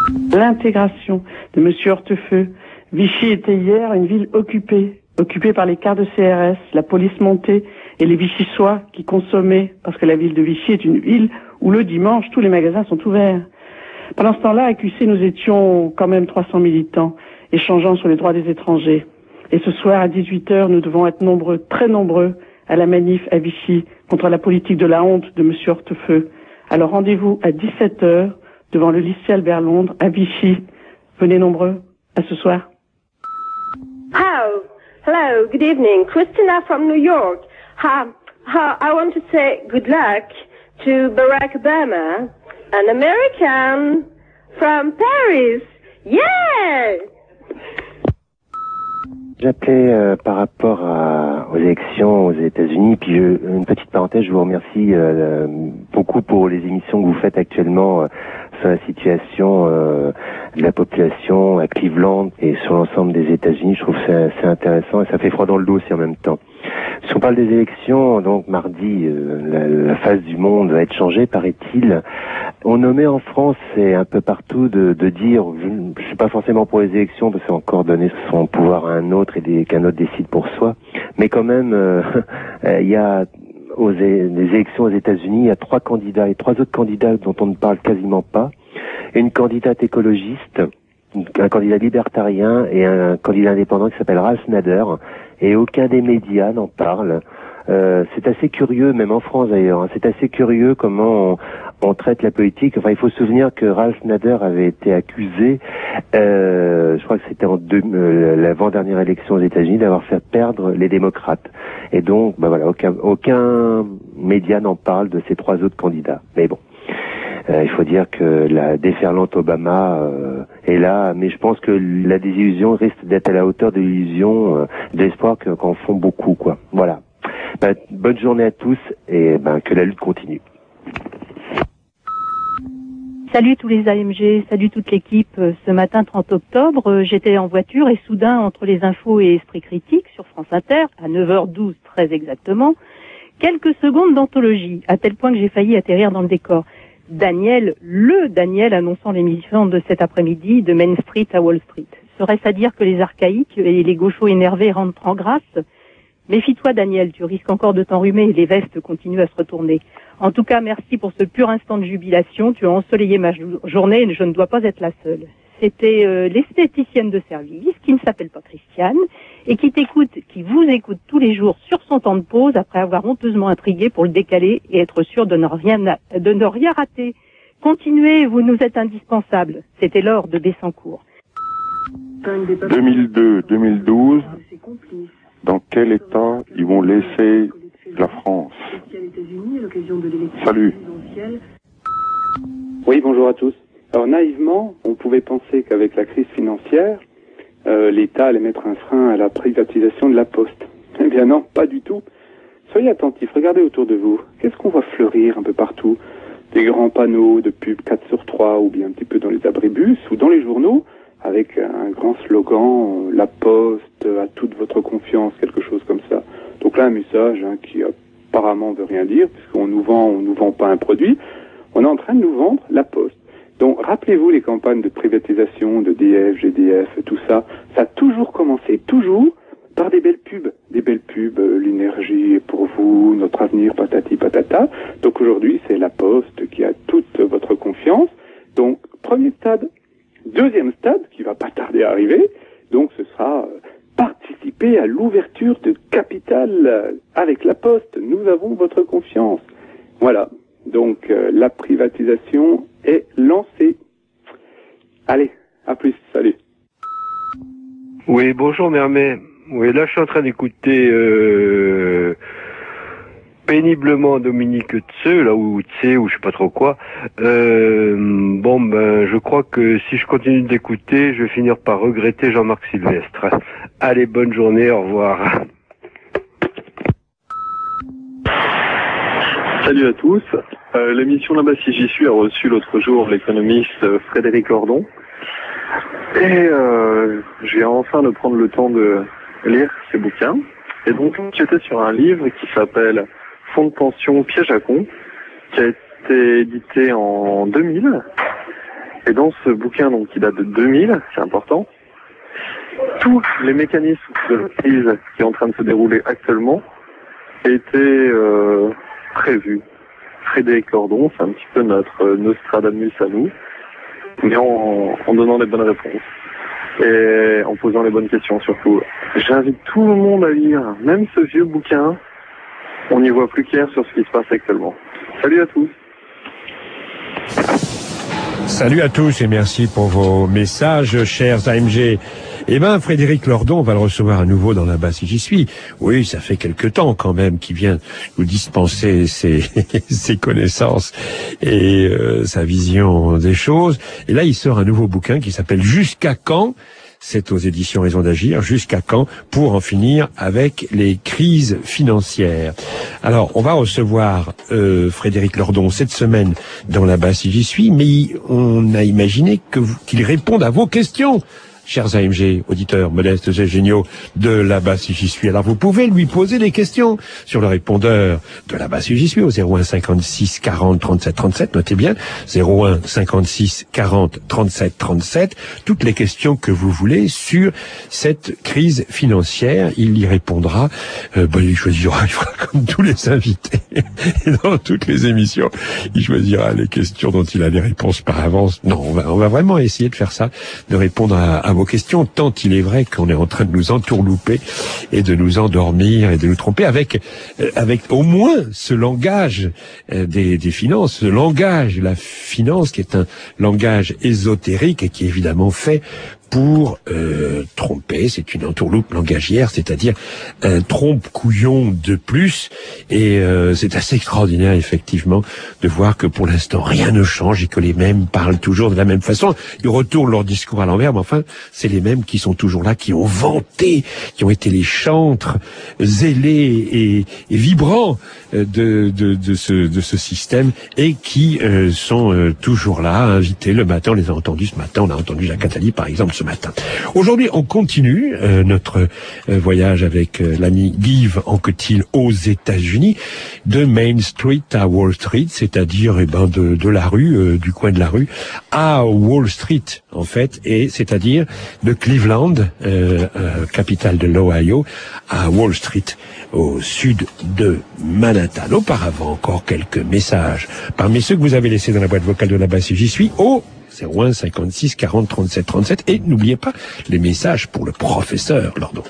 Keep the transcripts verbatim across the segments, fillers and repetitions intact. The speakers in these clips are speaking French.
L'intégration de M. Hortefeux. Vichy était hier une ville occupée, occupée par les quarts de C R S, la police montée et les Vichysois qui consommaient, parce que la ville de Vichy est une ville où le dimanche tous les magasins sont ouverts. Pendant ce temps-là, à Q C, nous étions quand même trois cents militants, échangeant sur les droits des étrangers. Et ce soir, à dix-huit heures, nous devons être nombreux, très nombreux, à la manif à Vichy, contre la politique de la honte de M. Hortefeux. Alors rendez-vous à dix-sept heures, devant le lycée Albert Londres, à Vichy. Venez nombreux. À ce soir. Hello, hello, good evening. Christina from New York. Um, uh, I want to say good luck to Barack Obama, an American from Paris. Yeah! J'appelais euh, par rapport à, aux élections aux États-Unis, puis je, une petite parenthèse, je vous remercie euh, beaucoup pour les émissions que vous faites actuellement euh, sur la situation euh, de la population à Cleveland et sur l'ensemble des États-Unis. Je trouve que c'est assez intéressant et ça fait froid dans le dos aussi en même temps. Si on parle des élections, donc mardi, euh, la, la face du monde va être changée, paraît-il. On nommait en France et un peu partout de, de dire, je ne suis pas forcément pour les élections parce qu'encore donner son pouvoir à un autre et des, qu'un autre décide pour soi, mais quand même, euh, il y a aux les élections aux États-Unis, il y a trois candidats et trois autres candidats dont on ne parle quasiment pas. Une candidate écologiste, un candidat libertarien et un candidat indépendant qui s'appelle Ralph Nader, et aucun des médias n'en parle. Euh, c'est assez curieux, même en France d'ailleurs, hein, c'est assez curieux comment on, on traite la politique. Enfin, il faut se souvenir que Ralph Nader avait été accusé, euh, je crois que c'était en deux, euh, l'avant-dernière élection aux États-Unis, d'avoir fait perdre les démocrates. Et donc, bah voilà, aucun, aucun média n'en parle de ces trois autres candidats. Mais bon. Euh, il faut dire que la déferlante Obama euh, est là, mais je pense que la désillusion risque d'être à la hauteur de l'illusion, euh, de l'espoir que, qu'en font beaucoup, quoi. Voilà. Ben, bonne journée à tous et ben, que la lutte continue. Salut tous les A M G, salut toute l'équipe. Ce matin trente octobre, j'étais en voiture et soudain, entre les infos et Esprit Critique sur France Inter, à neuf heures douze très exactement, quelques secondes d'anthologie, à tel point que j'ai failli atterrir dans le décor. Daniel, le Daniel annonçant l'émission de cet après-midi de Main Street à Wall Street. Serait-ce à dire que les archaïques et les gauchos énervés rentrent en grâce? Méfie-toi Daniel, tu risques encore de t'enrhumer et les vestes continuent à se retourner. En tout cas, merci pour ce pur instant de jubilation. Tu as ensoleillé ma journée et je ne dois pas être la seule. C'était euh, l'esthéticienne de service qui ne s'appelle pas Christiane et qui t'écoute, qui vous écoute tous les jours sur son temps de pause après avoir honteusement intrigué pour le décaler et être sûr de ne rien, de ne rien rater. Continuez, vous nous êtes indispensables. C'était Laure de Bessancourt. deux mille deux deux mille douze, dans quel état ils vont laisser la France? Salut. Oui, bonjour à tous. Alors naïvement, on pouvait penser qu'avec la crise financière, euh, l'État allait mettre un frein à la privatisation de la Poste. Eh bien non, pas du tout. Soyez attentifs, regardez autour de vous. Qu'est-ce qu'on voit fleurir un peu partout? Des grands panneaux de pub quatre sur trois ou bien un petit peu dans les abribus ou dans les journaux avec un grand slogan, euh, la Poste a toute votre confiance, quelque chose comme ça. Donc là, un message hein, qui apparemment veut rien dire puisqu'on nous vend, on nous vend pas un produit. On est en train de nous vendre la Poste. Donc, rappelez-vous les campagnes de privatisation, de D F, G D F, tout ça. Ça a toujours commencé, toujours, par des belles pubs. Des belles pubs, euh, l'énergie est pour vous, notre avenir, patati patata. Donc aujourd'hui, c'est la Poste qui a toute votre confiance. Donc, premier stade. Deuxième stade, qui va pas tarder à arriver, donc ce sera euh, participer à l'ouverture de capital euh, avec la Poste. Nous avons votre confiance. Voilà. Donc, euh, la privatisation est lancée. Allez, à plus, salut. Oui, bonjour Mermet. Oui, là je suis en train d'écouter euh, péniblement Dominique Tseu, là où Tseu, ou je sais pas trop quoi. Euh, bon, ben, je crois que si je continue d'écouter, je vais finir par regretter Jean-Marc Sylvestre. Allez, bonne journée, au revoir. Salut à tous. Euh, l'émission Là-bas si j'y suis a reçu l'autre jour l'économiste Frédéric Lordon. Et euh, j'ai enfin de prendre le temps de lire ses bouquins. Et donc j'étais sur un livre qui s'appelle Fonds de pension piège à con, qui a été édité en deux mille Et dans ce bouquin, donc, qui date de deux mille, c'est important, tous les mécanismes de la crise qui est en train de se dérouler actuellement étaient euh, prévus. Frédéric Lordon, c'est un petit peu notre Nostradamus à nous, mais en, en donnant les bonnes réponses et en posant les bonnes questions surtout. J'invite tout le monde à lire, même ce vieux bouquin, on y voit plus clair sur ce qui se passe actuellement. Salut à tous. Salut à tous et merci pour vos messages, chers A M G. Eh ben, Frédéric Lordon, on va le recevoir à nouveau dans la base si j'y suis. Oui, ça fait quelque temps quand même qu'il vient nous dispenser ses, ses connaissances et euh, sa vision des choses. Et là, il sort un nouveau bouquin qui s'appelle Jusqu'à quand ? C'est aux éditions Raison d'Agir. Jusqu'à quand? Pour en finir avec les crises financières. Alors, on va recevoir euh, Frédéric Lordon cette semaine dans la base si j'y suis, mais on a imaginé que vous, qu'il réponde à vos questions. Chers A M G, auditeurs modestes et géniaux de la base si j'y suis. Alors vous pouvez lui poser des questions sur le répondeur de la base si j'y suis au zéro un cinquante-six quarante trente-sept trente-sept. Notez bien, zéro un cinquante-six quarante trente-sept trente-sept. Toutes les questions que vous voulez sur cette crise financière, il y répondra. Euh, bon, il choisira, il fera comme tous les invités et dans toutes les émissions. Il choisira les questions dont il a les réponses par avance. Non, on va, on va vraiment essayer de faire ça, de répondre à, à vos questions, tant il est vrai qu'on est en train de nous entourlouper et de nous endormir et de nous tromper avec euh, avec au moins ce langage euh, des, des finances, ce langage de la finance qui est un langage ésotérique et qui est évidemment fait pour euh, tromper. C'est une entourloupe langagière, c'est-à-dire un trompe-couillon de plus. Et euh, c'est assez extraordinaire, effectivement, de voir que pour l'instant, rien ne change et que les mêmes parlent toujours de la même façon. Ils retournent leur discours à l'envers, mais enfin, c'est les mêmes qui sont toujours là, qui ont vanté, qui ont été les chantres zélés et, et vibrants de, de, de, ce, de ce système et qui euh, sont euh, toujours là, invités le matin. On les a entendus ce matin, on a entendu Jacques Attali, par exemple, ce matin. Aujourd'hui, on continue euh, notre euh, voyage avec euh, l'ami Guy Anquetil aux États-Unis, de Main Street à Wall Street, c'est-à-dire eh ben de, de la rue, euh, du coin de la rue, à Wall Street en fait, et c'est-à-dire de Cleveland, euh, euh, capitale de l'Ohio, à Wall Street, au sud de Manhattan. Auparavant, encore quelques messages parmi ceux que vous avez laissés dans la boîte vocale de la base si j'y suis, au zéro un cinquante-six quarante trente-sept trente-sept, et n'oubliez pas les messages pour le professeur Lordon.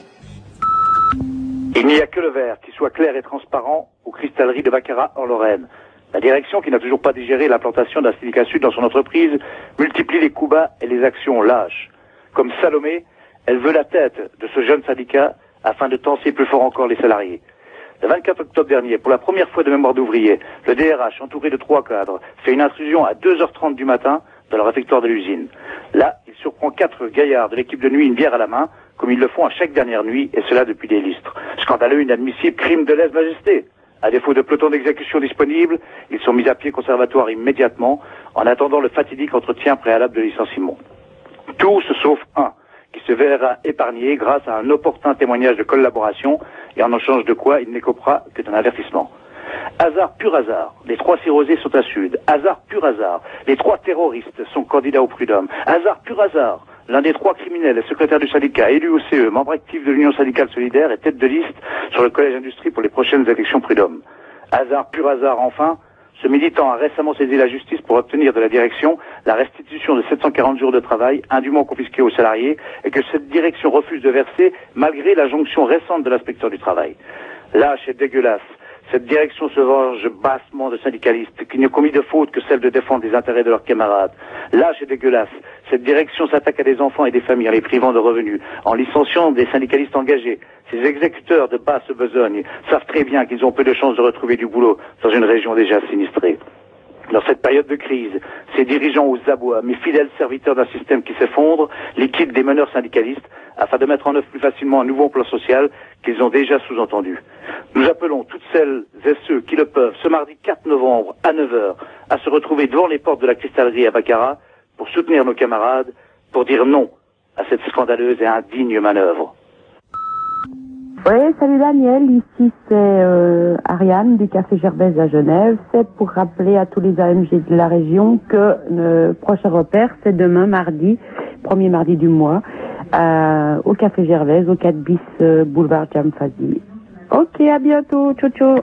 Il n'y a que le verre qui soit clair et transparent aux cristalleries de Baccarat en Lorraine. La direction, qui n'a toujours pas digéré l'implantation d'un syndicat sud dans son entreprise, multiplie les coups bas et les actions lâches. Comme Salomé, elle veut la tête de ce jeune syndicat afin de tenser plus fort encore les salariés. Le vingt-quatre octobre dernier, pour la première fois de mémoire d'ouvrier, le D R H, entouré de trois cadres, fait une intrusion à deux heures trente du matin dans le réfectoire de l'usine. Là, il surprend quatre gaillards de l'équipe de nuit, une bière à la main, comme ils le font à chaque dernière nuit, et cela depuis des lustres. Scandaleux, inadmissible, crime de lèse-majesté. À défaut de peloton d'exécution disponible, ils sont mis à pied conservatoire immédiatement, en attendant le fatidique entretien préalable de licenciement. Tous sauf un, qui se verra épargné grâce à un opportun témoignage de collaboration, et en échange de quoi il n'écopera que d'un avertissement. Hasard pur hasard, les trois cirrhosés sont à Sud. Hasard pur hasard, les trois terroristes sont candidats au prud'homme. Hasard pur hasard, l'un des trois criminels est secrétaire du syndicat, élu au C E, membre actif de l'Union syndicale solidaire et tête de liste sur le collège industrie pour les prochaines élections prud'homme. Hasard pur hasard enfin, ce militant a récemment saisi la justice pour obtenir de la direction la restitution de sept cent quarante jours de travail indûment confisqués aux salariés et que cette direction refuse de verser malgré la jonction récente de l'inspecteur du travail. Lâche et dégueulasse, cette direction se venge bassement de syndicalistes qui n'ont commis de faute que celle de défendre les intérêts de leurs camarades. Lâche et dégueulasse, cette direction s'attaque à des enfants et des familles en les privant de revenus, en licenciant des syndicalistes engagés. Ces exécuteurs de basse besogne savent très bien qu'ils ont peu de chances de retrouver du boulot dans une région déjà sinistrée. Dans cette période de crise, ces dirigeants aux abois, mais fidèles serviteurs d'un système qui s'effondre, liquident des meneurs syndicalistes afin de mettre en œuvre plus facilement un nouveau plan social qu'ils ont déjà sous-entendu. Nous appelons toutes celles et ceux qui le peuvent, ce mardi quatre novembre à neuf heures, à se retrouver devant les portes de la cristallerie à Baccarat pour soutenir nos camarades, pour dire non à cette scandaleuse et indigne manœuvre. Oui, salut Daniel, ici c'est euh, Ariane du Café Gervaise à Genève. C'est pour rappeler à tous les A M G de la région que le prochain repère c'est demain mardi, premier mardi du mois, euh, au Café Gervaise, au quatre bis euh, boulevard Jamfazi. Ok, à bientôt, ciao ciao.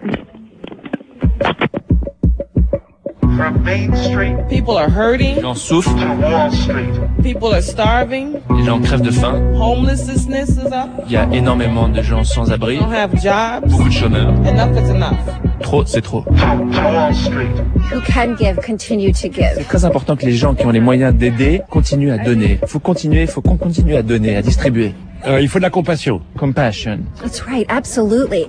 From Main Street, people are hurting. Les gens souffrent. To Wall Street, people are starving. Les gens crèvent de faim. Homelessness is up. Il y a énormément de gens sans abri. Don't have jobs. Beaucoup de chômeurs. Enough is enough. Trop, c'est trop. To Wall Street. Who can give, continue to give. C'est très important que les gens qui ont les moyens d'aider continuent à donner. Il faut continuer, il faut qu'on continue à donner, à distribuer. Euh, il faut de la compassion. Compassion. That's right, absolutely.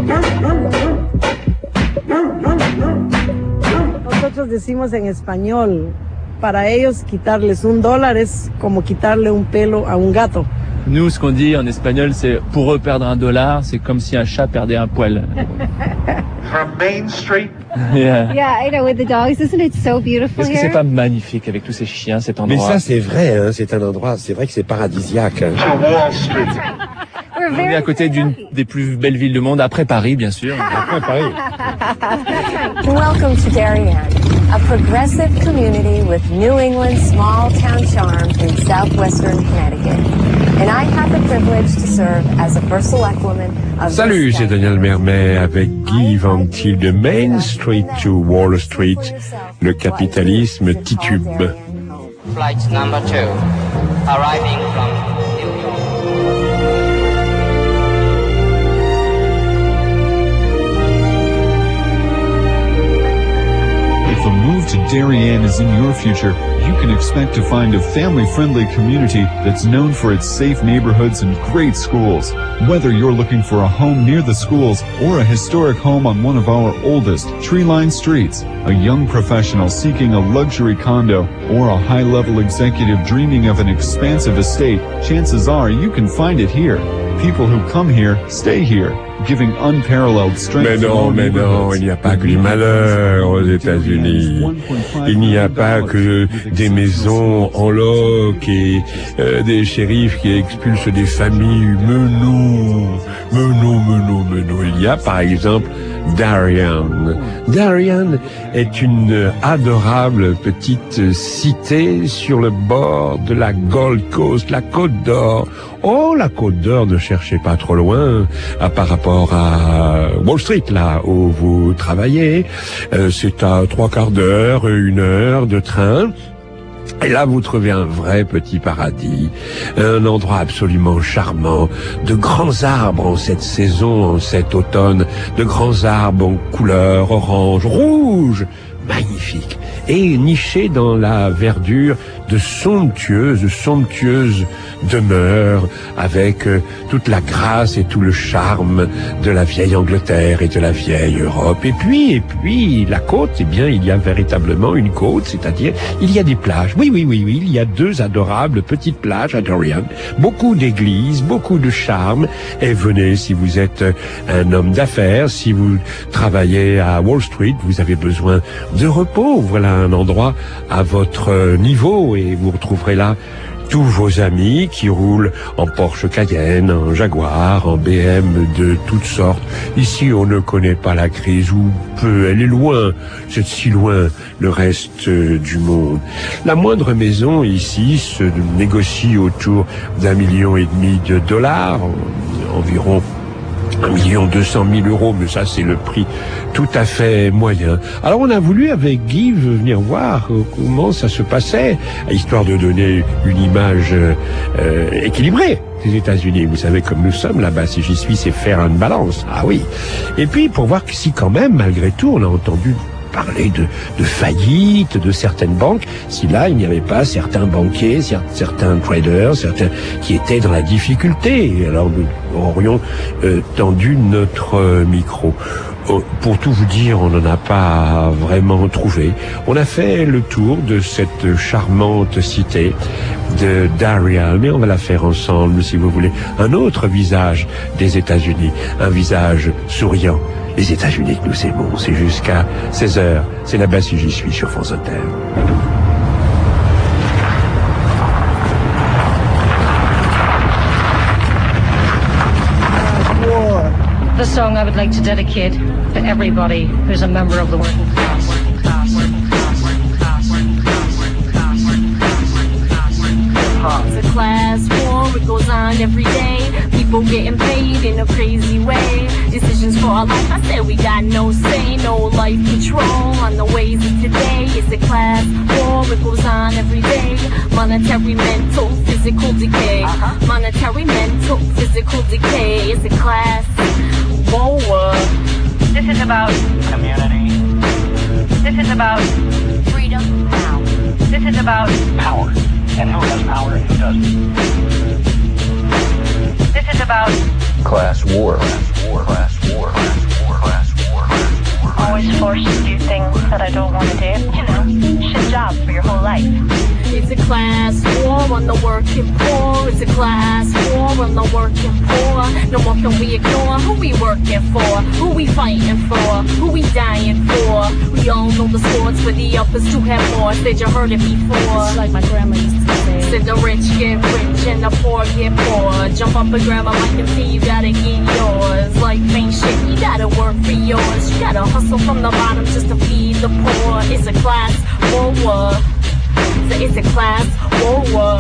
Nosotros decimos en español, para ellos quitarles un dólar es como quitarle un pelo a un gato. Nous, ce qu'on dit en espagnol, c'est pour eux perdre un dollar, c'est comme si un chat perdait un poil. From Main Street. Yeah. Yeah, I know, with the dogs, isn't it so beautiful Est-ce que here? c'est pas magnifique avec tous ces chiens, cet endroit? Mais ça, c'est vrai, hein, c'est un endroit, c'est vrai que c'est paradisiaque. Hein. To Wall Street. On est à côté d'une des plus belles villes du monde, après Paris, bien sûr. Après Paris. Welcome to Darien, a progressive community with New England small town charm in southwestern Connecticut. And I have the privilege to serve as a first select woman of Salut, c'est Daniel Mermet avec Guy Ventil de Main Street to Wall Street. Le capitalisme titube. Flight number two, arriving from New York. If a move to Darien is in your future, you can expect to find a family-friendly community that's known for its safe neighborhoods and great schools. Whether you're looking for a home near the schools or a historic home on one of our oldest tree-lined streets, a young professional seeking a luxury condo, or a high-level executive dreaming of an expansive estate, chances are you can find it here. People who come here stay here, giving unparalleled strength. Mais non, mais non, il n'y a pas que du malheur aux États-Unis. Il n'y a pas que des maisons en loc et euh, des shérifs qui expulsent des familles. Mais non, mais non, mais non, mais non. Il y a par exemple Darien. Darien est une adorable petite cité sur le bord de la Gold Coast, la Côte d'Or. Oh, la Côte d'Or, ne cherchez pas trop loin, à par rapport à Wall Street, là où vous travaillez. Euh, c'est à trois quarts d'heure, une heure de train. Et là, vous trouvez un vrai petit paradis, un endroit absolument charmant, de grands arbres en cette saison, en cet automne, de grands arbres en couleur orange, rouge, magnifique, et niché dans la verdure de somptueuses, somptueuses demeures avec euh, toute la grâce et tout le charme de la vieille Angleterre et de la vieille Europe. Et puis, et puis, la côte, eh bien, il y a véritablement une côte, c'est-à-dire, il y a des plages. Oui, oui, oui, oui, il y a deux adorables petites plages à Darien, beaucoup d'églises, beaucoup de charme. Et venez, si vous êtes un homme d'affaires, si vous travaillez à Wall Street, vous avez besoin de repos. Voilà un endroit à votre niveau et vous retrouverez là tous vos amis qui roulent en Porsche Cayenne, en Jaguar, en B M de toutes sortes. Ici, on ne connaît pas la crise, ou peu, elle est loin, c'est si loin le reste du monde. La moindre maison ici se négocie autour d'un million et demi de dollars, environ un million deux cent mille euros, mais ça c'est le prix tout à fait moyen. Alors on a voulu avec Guy venir voir comment ça se passait, histoire de donner une image euh, équilibrée des États-Unis. Vous savez, comme nous sommes là-bas, si j'y suis, c'est faire une balance. Ah oui. Et puis pour voir si quand même, malgré tout, on a entendu parler de, de faillite de certaines banques, si là il n'y avait pas certains banquiers, certains traders, certains qui étaient dans la difficulté. Alors nous aurions euh, tendu notre euh, micro. Oh, pour tout vous dire, on n'en a pas vraiment trouvé. On a fait le tour de cette charmante cité de Darien, mais on va la faire ensemble, si vous voulez. Un autre visage des États-Unis, un visage souriant. Les États-Unis que nous aimons, c'est jusqu'à seize heures. C'est là-bas si j'y suis sur France Inter. Wow. song I would like to dedicate to everybody who's a member of the working class. Working class, working class, working class, working class, working class, working class, working class. It's a class war, it goes on every day. People getting paid in a crazy way. Decisions for our life, I said we got no say, no life control on the ways of today. It's a class war, it goes on every day. Monetary, mental, physical decay. Uh-huh. Monetary, mental, physical decay. It's a class war. This is about community. This is about freedom. Now. This is about power. And who has power and who doesn't. This is about class war. Class war. Class war. Class war. Class war. Class war. always forced to do things that I don't want to do. You know, shit jobs for your whole life. It's a class war on the working poor. It's a class war on the working poor. No more can we ignore who we working for, who we fighting for, who we dying for. We all know the sports where the uppers to have more. Said you heard it before. It's like my grandma used to say. Said the rich get rich and the poor get poor. Jump up and grab a mic and see you gotta get yours. Like ain't shit, you gotta work for yours. You gotta hustle from the bottom just to feed the poor. It's a class war. So it's a class war.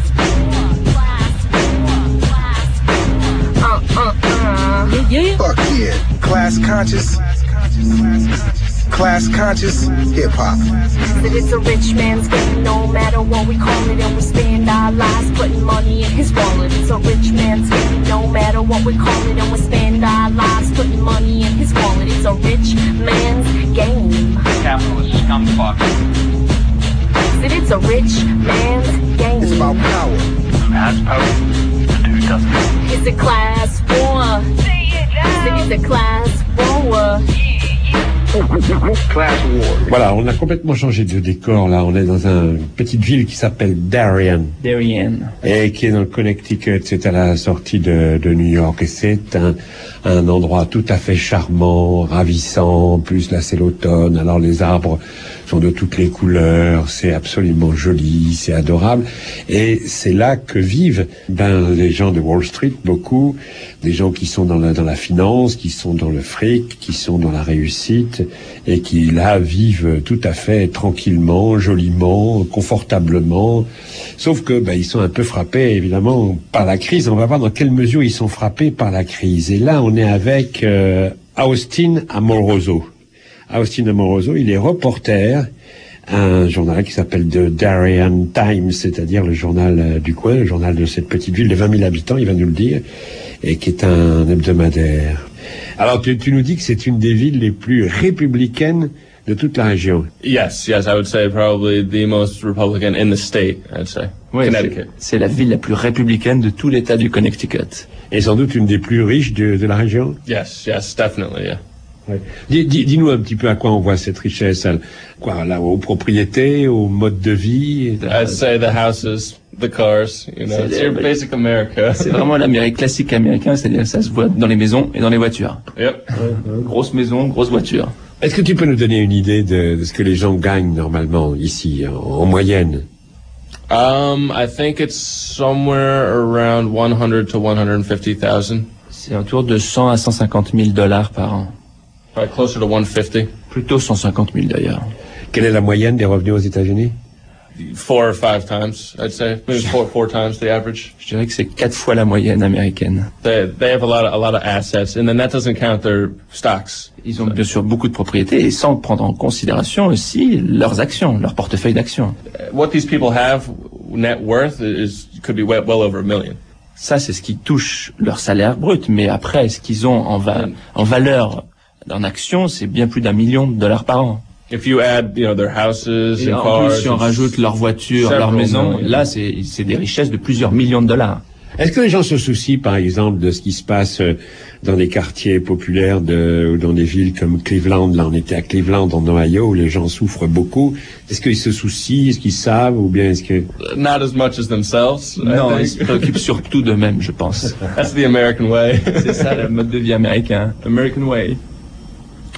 Uh, uh, uh. Yeah, yeah. Fuck yeah. Class conscious. Class conscious hip hop. That it's a rich man's game, no matter what we call it, and we spend our lives putting money in his wallet. It's a rich man's game, no matter what we call it, and we spend our lives putting money in his wallet. It's a rich man's game. Capitalist scumfuck. That it's a rich man's game. It's about power. Who has power and who doesn't. It's a class war. That it's a class war. Voilà, on a complètement changé de décor. Là, on est dans un- une petite ville qui s'appelle Darien. Darien. Et qui est dans le Connecticut. C'est à la sortie de, de New York. Et c'est un, un endroit tout à fait charmant, ravissant. En plus, là, c'est l'automne. Alors, les arbres sont de toutes les couleurs. C'est absolument joli. C'est adorable. Et c'est là que vivent, ben, les gens de Wall Street, beaucoup. Des gens qui sont dans la, dans la finance, qui sont dans le fric, qui sont dans la réussite. Et qui, là, vivent tout à fait tranquillement, joliment, confortablement. Sauf que, ben, ils sont un peu frappés, évidemment, par la crise. On va voir dans quelle mesure ils sont frappés par la crise. Et là, on est avec euh, Austin Amoroso. Austin Amoroso, il est reporter, un journal qui s'appelle The Darien Times, c'est-à-dire le journal euh, du coin, le journal de cette petite ville de vingt mille habitants, il va nous le dire, et qui est un hebdomadaire. Alors, tu, tu nous dis que c'est une des villes les plus républicaines de toute la région. Yes, yes, I would say probably the most Republican in the state, I'd say. Ouais, Connecticut. c'est c'est la ville la plus républicaine de tout l'État du Connecticut. Et sans doute une des plus riches de, de la région. Yes, yes, definitely, yeah. Ouais. Dis, dis, dis-nous un petit peu à quoi on voit cette richesse, à- quoi, là, aux propriétés, au mode de vie. I'd say the houses, the cars, you know, C'est it's les- your basic America. C'est vraiment l'Amérique classique américaine, c'est-à-dire ça se voit dans les maisons et dans les voitures. Yep. Grosse maison, grosse voiture. Est-ce que tu peux nous donner une idée de, de ce que les gens gagnent normalement ici, en, en moyenne? Um, I think it's somewhere around one hundred to one hundred fifty thousand. C'est autour de cent à cent cinquante mille dollars par an. Probably closer to one fifty. Plutôt cent cinquante mille d'ailleurs. Quelle est la moyenne des revenus aux États-Unis? Four or five times, I'd say. Maybe four, four times the average. Je dirais que c'est quatre fois la moyenne américaine. They, they have a lot of, a lot of assets, and then that doesn't count their stocks. Ils ont bien sûr beaucoup de propriétés et sans prendre en considération aussi leurs actions, leur portefeuille d'actions. What these people have, net worth, is could be well, well over a million. Ça, c'est ce qui touche leur salaire brut. Mais après, ce qu'ils ont en, va- en valeur en actions, c'est bien plus d'un million de dollars par an. If you add, you know, their houses Et and en cars, plus, si on it's rajoute leurs voitures, several leurs maisons, million. là, c'est c'est des richesses de plusieurs millions de dollars. Est-ce que les gens se soucient, par exemple, de ce qui se passe euh, dans des quartiers populaires de, ou dans des villes comme Cleveland? Là, on était à Cleveland, en Ohio, où les gens souffrent beaucoup. Est-ce qu'ils se soucient? Est-ce qu'ils savent? Ou bien est-ce que... not as much as themselves. Non, I ils think. se préoccupent surtout d'eux-mêmes, je pense. That's the American way. C'est ça le mode de vie américain. American way.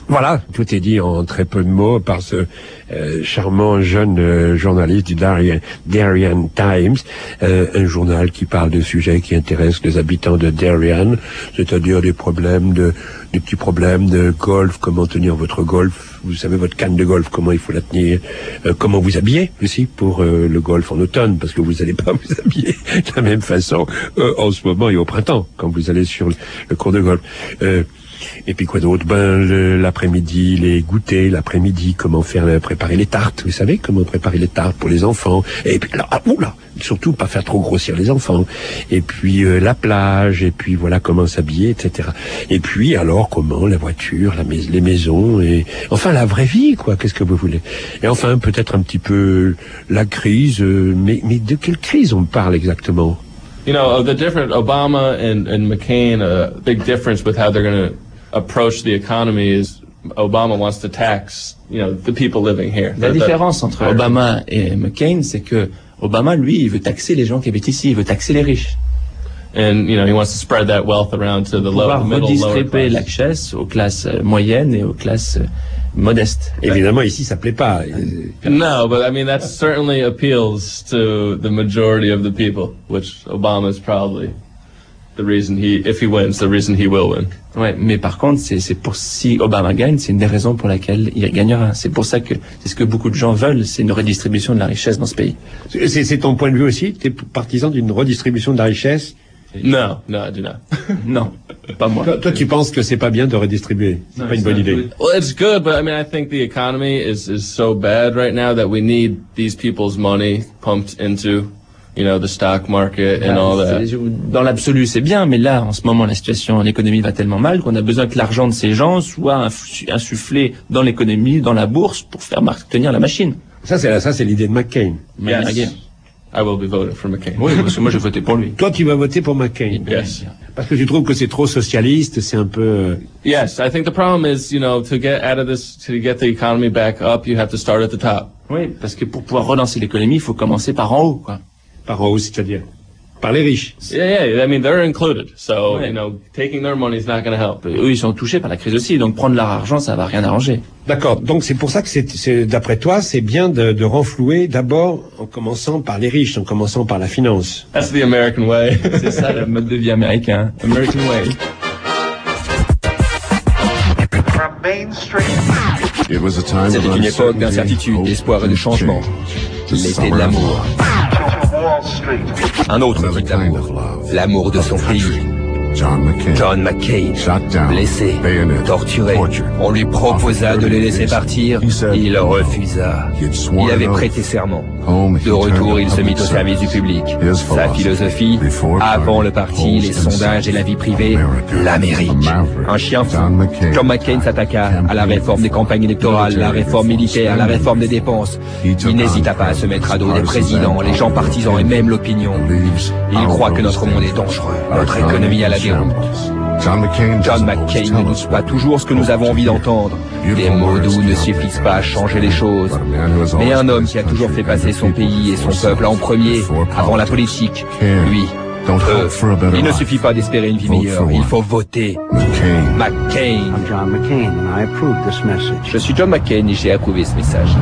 Voilà, tout est dit en très peu de mots par ce euh, charmant jeune euh, journaliste du Darien, Darien Times, euh, un journal qui parle de sujets qui intéressent les habitants de Darien, c'est-à-dire des problèmes de, des petits problèmes de golf, comment tenir votre golf, vous savez votre canne de golf, comment il faut la tenir, euh, comment vous habiller aussi pour euh, le golf en automne, parce que vous n'allez pas vous habiller de la même façon euh, en ce moment et au printemps quand vous allez sur le, le cours de golf. Euh, Et puis quoi d'autre? Ben le, l'après-midi, les goûters, l'après-midi, comment faire préparer les tartes, vous savez, comment préparer les tartes pour les enfants. Et puis là, ah, oula, surtout pas faire trop grossir les enfants. Et puis euh, la plage, et puis voilà comment s'habiller, et cetera. Et puis alors comment la voiture, la mais- les maisons, et enfin la vraie vie, quoi. Qu'est-ce que vous voulez? Et enfin peut-être un petit peu la crise, euh, mais mais de quelle crise on parle exactement? You know, the different Obama and, and McCain, a big difference with how they're going to approach the economy is Obama wants to tax, you know, the people living here. La The- the- différence entre Obama et McCain, c'est que Obama, lui, il veut taxer les gens qui habitent ici, il veut taxer les riches. And, you know, he wants to spread that wealth around to the low, Pouvoir middle, lower redistribuer class. la richesse aux classes euh, moyennes et aux classes euh, modestes. Évidemment, ici, ça plaît pas. No, but I mean, that certainly appeals to the majority of the people, which Obama is probably the reason he, if he wins, the reason he will win. Ouais, mais par contre, c'est, c'est pour si Obama gagne, c'est une des raisons pour laquelle il gagnera. C'est pour ça que c'est ce que beaucoup de gens veulent, c'est une redistribution de la richesse dans ce pays. C'est, c'est ton point de vue aussi? Tu es partisan d'une redistribution de la richesse? No, no, I do not. Non, pas moi. Toi, toi, tu penses que c'est pas bien de redistribuer? C'est No, pas une it's bonne not idée. good. Well, it's good, but I mean, I think the economy is, is so bad right now that we need these people's money pumped into, you know, the stock market and all that. C'est- Dans l'absolu, c'est bien, mais là, en ce moment, la situation, l'économie va tellement mal qu'on a besoin que l'argent de ces gens soit infu- insufflé dans l'économie, dans la bourse, pour faire mar- tenir la machine. Ça, c'est, ça, c'est l'idée de McCain. Yes. I will be voting for McCain. Oui, parce que moi, j'ai voté pour lui. Toi, tu vas voter pour McCain. Yes. Parce que tu trouves que c'est trop socialiste, c'est un peu... euh, Yes, I think the problem is, you know, to get out of this, to get the economy back up, you have to start at the top. Oui, parce que pour pouvoir relancer l'économie, il faut commencer par en haut, quoi. Par en haut, c'est-à-dire par les riches. Yeah, yeah, I mean, they're included. So, Ouais. you know, taking their money is not going to help. Eux, ils sont touchés par la crise aussi, donc prendre leur argent, ça va rien arranger. D'accord. Donc c'est pour ça que c'est, c'est d'après toi, c'est bien de, de renflouer d'abord en commençant par les riches, en commençant par la finance. That's the American way. C'est ça le mode de vie américain. American way. From Main Street. C'était une époque d'incertitude, d'espoir et de changement. L'été de l'amour. To Wall Street. Un autre type d'amour. L'amour de son pays. John McCain, blessé, torturé. On lui proposa de le laisser partir. Il refusa. Il avait prêté serment. De retour, il se mit au service du public. Sa philosophie, avant le parti, les sondages et la vie privée, l'Amérique. Un chien fou. John McCain s'attaqua à la réforme des campagnes électorales, la réforme militaire, la réforme des dépenses. Il n'hésita pas à se mettre à dos des présidents, les gens partisans et même l'opinion. Il croit que notre monde est dangereux, notre économie à la déroute. John McCain ne doute pas toujours ce que nous avons envie d'entendre. Des mots doux ne suffisent pas à changer les choses. Mais un homme qui a toujours fait passer son pays et son peuple en premier, avant la politique, lui, peut. Il ne suffit pas d'espérer une vie meilleure, il faut voter. McCain. Je suis John McCain et j'ai approuvé ce message.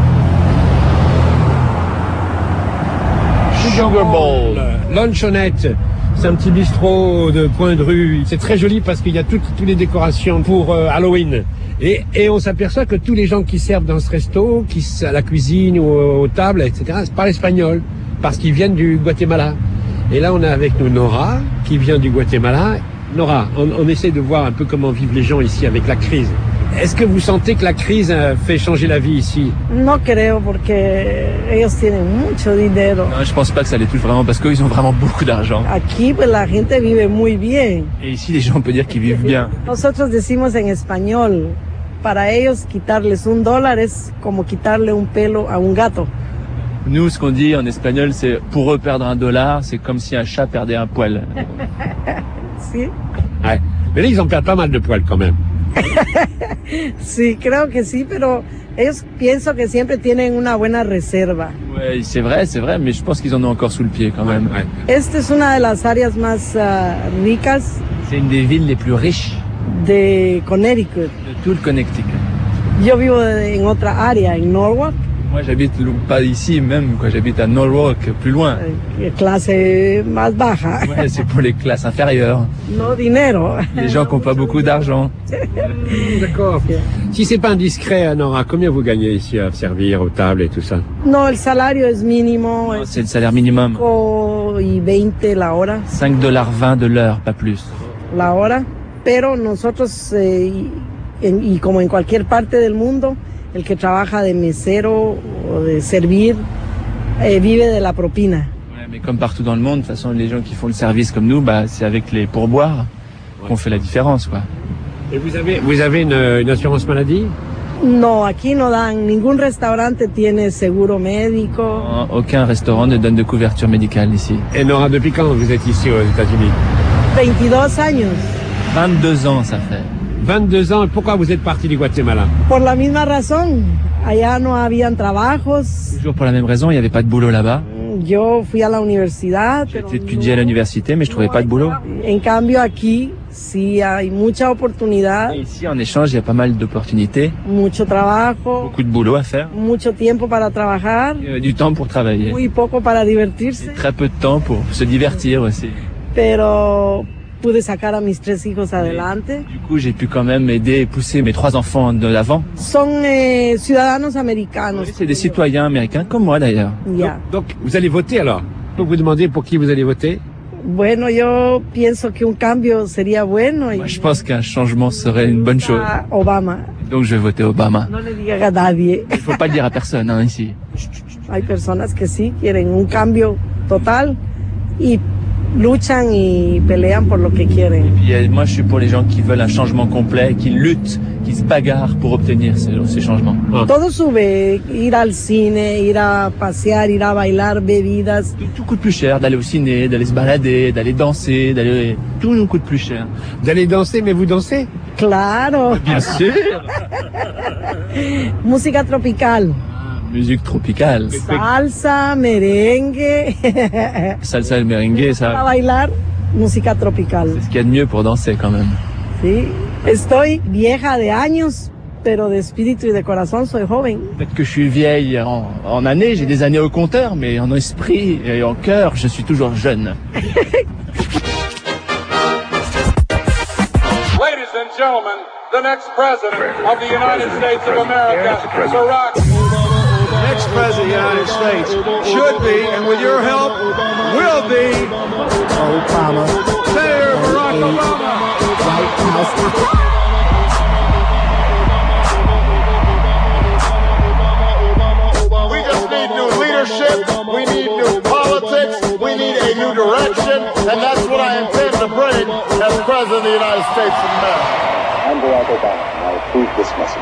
Sugar Bowl, Lunchonette. C'est un petit bistrot de point de rue. C'est très joli parce qu'il y a toutes, toutes les décorations pour euh, Halloween. Et, et on s'aperçoit que tous les gens qui servent dans ce resto, qui à la cuisine ou aux tables, et cetera, parlent espagnol parce qu'ils viennent du Guatemala. Et là, on a avec nous Nora, qui vient du Guatemala. Nora, on, on essaie de voir un peu comment vivent les gens ici avec la crise. Est-ce que vous sentez que la crise a fait changer la vie ici? No creo porque ellos tienen mucho dinero. Non, je pense pas que ça les touche vraiment parce qu'ils ont vraiment beaucoup d'argent. Aquí pues la gente vive muy bien. Et ici, les gens, on peut dire qu'ils vivent bien. Nosotros decimos en español, para ellos quitarles un dólar es como quitarle un pelo a un gato. Nous, ce qu'on dit en espagnol, c'est pour eux perdre un dollar, c'est comme si un chat perdait un poil. Si. Ouais. Mais là, ils en perdent pas mal de poils quand même. Sí, creo que sí, pero ellos pienso que siempre tienen una buena reserva. Ouais, c'est vrai, c'est vrai, mais je pense qu'ils en ont encore sous le pied quand même. Ouais. Esta es una de las áreas más uh, ricas C'est une des villes les plus riches de Connecticut. de tout le Connecticut. Yo vivo en otra área, en Norwalk. Moi, j'habite pas ici même, quoi. J'habite à Norwalk, plus loin. Classe más baja. Ouais, c'est pour les classes inférieures. No dinero. Les gens qui n'ont pas beaucoup d'argent. D'accord. Si c'est pas indiscret, Nora, combien vous gagnez ici à servir aux tables et tout ça? No, el salario es mínimo. No, c'est le salaire minimum. cinco y veinte la hora. cinq dollars vingt de l'heure, pas plus. La hora. Pero nosotros, eh, y, en, y como en cualquier parte del mundo, el que trabaja de mesero o de servir eh, vive de la propina. Ouais, mais comme partout dans le monde, de toute façon, les gens qui font le service comme nous, bah, c'est avec les pourboires qu'on fait la différence, quoi. Et vous avez, vous avez une, une assurance maladie? No, aquí no dan. Ningún restaurante tiene seguro médico. Non, aucun restaurant ne donne de couverture médicale ici. Et Nora, depuis quand vous êtes ici aux États-Unis? veintidós años. vingt-deux ans, ça fait. vingt-deux ans, et pourquoi vous êtes parti du Guatemala? Por la misma razón. Allá no habían trabajos. Toujours pour la même raison, il n'y avait pas de boulot là-bas. Yo fui a la universidad. J'ai étudié à l'université, mais je trouvais pas de boulot. En cambio aquí sí hay mucha oportunidad. Et ici, en échange, il y a pas mal d'opportunités. Mucho trabajo. Beaucoup de boulot à faire. Mucho tiempo para trabajar. Et du temps pour travailler. Muy poco para divertirse. Et très peu de temps pour se divertir aussi. Pero pude sacar a mis tres hijos adelante. Du coup, j'ai pu quand même aider et pousser mes trois enfants de l'avant. Son eh, ciudadanos americanos. Oui, c'est des citoyens américains, comme moi d'ailleurs. Yeah. Donc, donc, vous allez voter alors? Je peux vous demander pour qui vous allez voter? Bueno, yo pienso que un cambio sería bueno. Moi, je pense qu'un changement serait une bonne chose. Obama. Donc, je vais voter Obama. No le diga a nadie. Il faut pas le dire à personne, hein, ici. Hay personas que sí quieren un cambio total y luchan y pelean por lo que quieren. Et puis, euh, moi, je suis pour les gens qui veulent un changement complet, qui luttent, qui se bagarrent pour obtenir ces, ces changements. Ah. Todo sube, ir al cine, ir a pasear, ir a bailar, bebidas. Tout, tout coûte plus cher, d'aller au ciné, d'aller se balader, d'aller danser, d'aller... Tout nous coûte plus cher. D'aller danser, mais vous dansez? Claro. Bien sûr. Música tropical. Musique tropicale. Salsa, merengue. Salsa et merengue, ça. Para bailar, música tropical. C'est ce qu'il y a de mieux pour danser quand même. Sí. Estoy vieja de años, pero de espíritu y de corazón soy joven. Peut-être que je suis vieille en, en années, j'ai des années au compteur, mais en esprit et en cœur, je suis toujours jeune. Ladies and gentlemen, the next president of the United States of America, Barack. The next president of the United States should be, and with your help, will be Obama. Senator Barack Obama. White House. We just need new leadership. We need new politics. We need a new direction, and that's what I intend to bring as President of the United States of America. I'm Barack Obama, and I approve this message.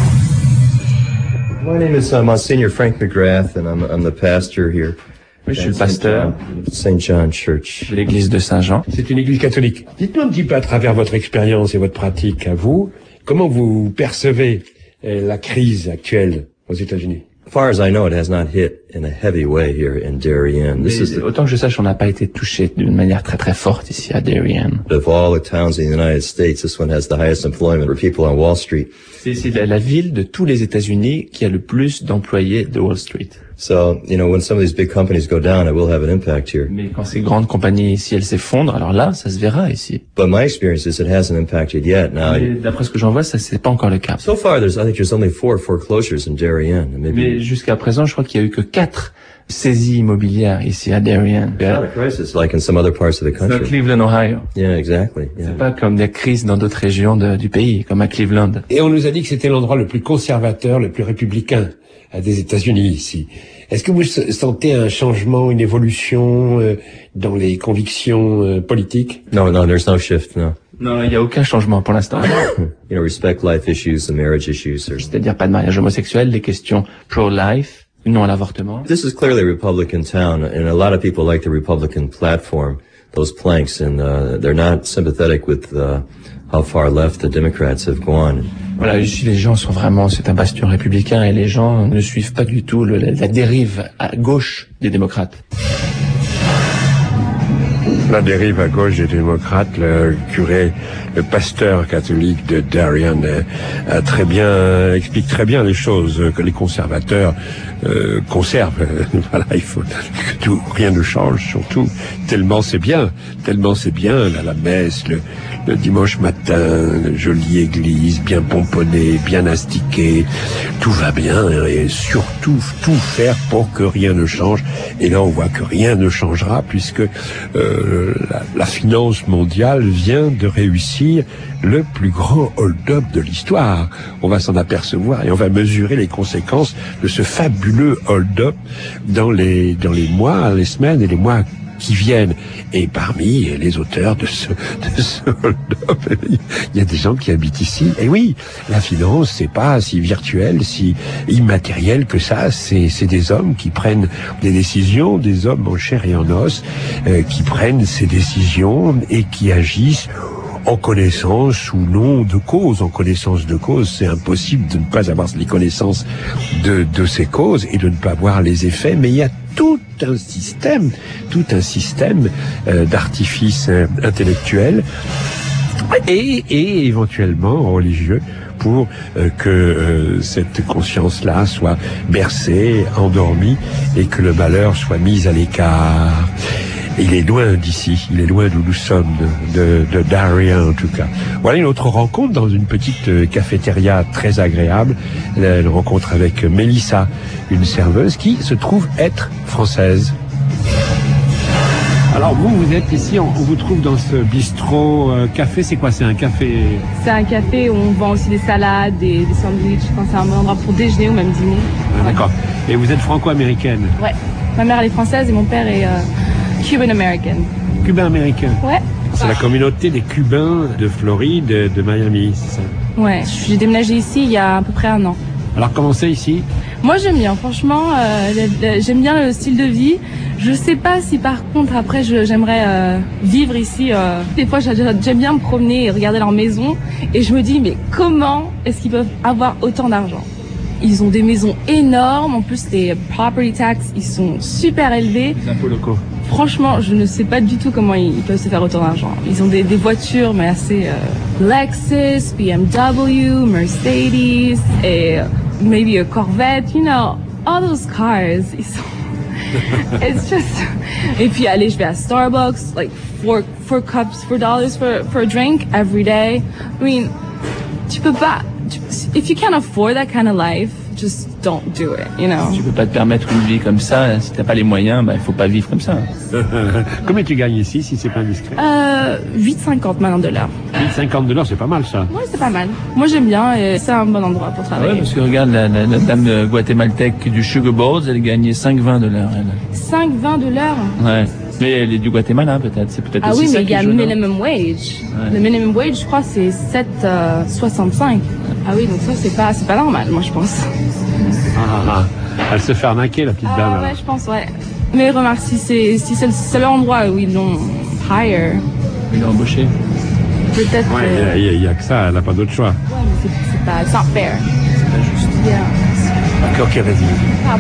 My name is uh, Monsignor Frank McGrath, and I'm, I'm the pastor here. Oui, je suis le pasteur Saint John Church. de l'église de Saint-Jean. C'est une église catholique. Dites-nous un petit peu à travers votre expérience et votre pratique à vous, comment vous percevez euh, la crise actuelle aux États-Unis? As far as I know, it has not hit in a heavy way here in Darien. This is the, autant que je sache, on n'a pas été touché d'une manière très très forte ici à Darien. Of all the towns in the United States, this one has the highest employment for people on Wall Street. C'est, c'est la, la ville de tous les États-Unis qui a le plus d'employés de Wall Street. So, you know, when some of these big companies go down, it will have an impact here. Mais quand ces grandes compagnies ici, elles s'effondrent, alors là, ça se verra ici. But my experience is it hasn't impacted yet. Now, Mais d'après ce que j'en vois, ça c'est pas encore le cas. So far, there's I think there's only four foreclosures in Darien. Maybe. Mais jusqu'à présent, je crois qu'il y a eu que quatre saisies immobilières ici à Darien. It's not a crisis like in some other parts of the country. C'est Cleveland, Ohio. Yeah, exactly. Yeah. C'est pas comme des crises dans d'autres régions de, du pays, comme à Cleveland. Et on nous a dit que c'était l'endroit le plus conservateur, le plus républicain des États-Unis ici. Est-ce que vous sentez un changement, une évolution euh, dans les convictions euh, politiques? No, no, there's no shift, no. Non, il n'y a aucun changement pour l'instant. You know, respect life issues, the marriage issues. C'est-à-dire pas de mariage homosexuel, les questions pro-life, non à l'avortement. This is clearly a Republican town, and a lot of people like the Republican platform, those planks, and uh, they're not sympathetic with uh, how far left the Democrats have gone. Voilà, ici les gens sont vraiment, c'est un bastion républicain et les gens ne suivent pas du tout le, la, la dérive à gauche des démocrates. La dérive à gauche des démocrates, le curé, le pasteur catholique de Darien euh, a très bien, explique très bien les choses que les conservateurs euh, conservent. Voilà, il faut que tout, rien ne change, surtout tellement c'est bien, tellement c'est bien, là, la messe, le, le dimanche matin, jolie église, bien pomponnée, bien astiquée, tout va bien, et surtout tout faire pour que rien ne change. Et là, on voit que rien ne changera puisque euh, la, la finance mondiale vient de réussir le plus grand hold-up de l'histoire. On va s'en apercevoir et on va mesurer les conséquences de ce fabuleux hold-up dans les dans les mois, les semaines et les mois qui viennent. Et parmi les auteurs de ce, de ce hold-up, il y a des gens qui habitent ici. Et oui, la finance, c'est pas si virtuel, si immatériel que ça. C'est, c'est des hommes qui prennent des décisions, des hommes en chair et en os, euh, qui prennent ces décisions et qui agissent en connaissance ou non de cause. En connaissance de cause, c'est impossible de ne pas avoir les connaissances de, de ces causes et de ne pas voir les effets, mais il y a tout un système, tout un système euh, d'artifice euh, intellectuel et, et éventuellement religieux pour euh, que euh, cette conscience-là soit bercée, endormie et que le malheur soit mis à l'écart. Il est loin d'ici, il est loin d'où nous sommes, de, de, de Darien en tout cas. Voilà une autre rencontre dans une petite cafétéria très agréable, une rencontre avec Mélissa, une serveuse qui se trouve être française. Alors vous, vous êtes ici, on vous trouve dans ce bistrot euh, café, c'est quoi? C'est un café? C'est un café où on vend aussi des salades, des, des sandwichs, enfin, c'est un bon endroit pour déjeuner ou même dîner. Ah, d'accord. Et vous êtes franco-américaine? Ouais, ma mère elle est française et mon père est... Euh, Cuban-American. Cuban-Américain. Ouais. C'est la communauté des Cubains de Floride, de Miami, c'est ça? Ouais, j'ai déménagé ici il y a à peu près un an. Alors comment c'est ici? Moi j'aime bien, franchement, euh, j'aime bien le style de vie. Je sais pas si par contre après je, j'aimerais euh, vivre ici. Euh. Des fois j'aime bien me promener et regarder leur maison et je me dis mais comment est-ce qu'ils peuvent avoir autant d'argent? Ils ont des maisons énormes, en plus les property tax ils sont super élevés. Les impôts locaux. Franchement, je ne sais pas du tout comment ils peuvent se faire autant d'argent. Ils ont des, des voitures, mais assez euh, Lexus, B M W, Mercedes, et maybe a Corvette, you know, all those cars. Ils sont... It's just... Et puis, allez, je vais à Starbucks, like four, four cups, four dollars for, for a drink every day. I mean, tu peux pas... Tu, if you can't afford that kind of life, just don't do it, you know. Si tu peux pas te permettre une vie comme ça, si t'as pas les moyens, bah il faut pas vivre comme ça. Combien tu gagnes ici, si c'est pas indiscret? Euh, huit cinquante maintenant de l'heure. huit cinquante de l'heure, c'est pas mal ça. Oui, c'est pas mal. Moi j'aime bien et c'est un bon endroit pour travailler. Ouais, parce que regarde, la, la, la dame guatémaltèque du Sugar Bowls, elle gagnait cinq vingt de l'heure, elle. cinq vingt de l'heure? Ouais. Mais elle est du Guatemala, peut-être. C'est peut-être ah aussi oui, ça mais il y a le minimum wage. Ouais. Le minimum wage, je crois, c'est sept soixante-cinq. Ah oui, donc ça, c'est pas, c'est pas normal, moi, je pense. Ah, ah, ah. Elle se fait arnaquer, la petite ah, dame. Ouais, je pense, ouais. Mais remarque, si c'est, si c'est le seul endroit où ils l'ont hire. Ils l'ont embauché. Peut-être. Ouais, il que... n'y a, a, a que ça, elle n'a pas d'autre choix. Ouais, mais c'est, c'est pas, it's not fair. C'est pas juste. Yeah. D'accord, ok, vas-y. Ah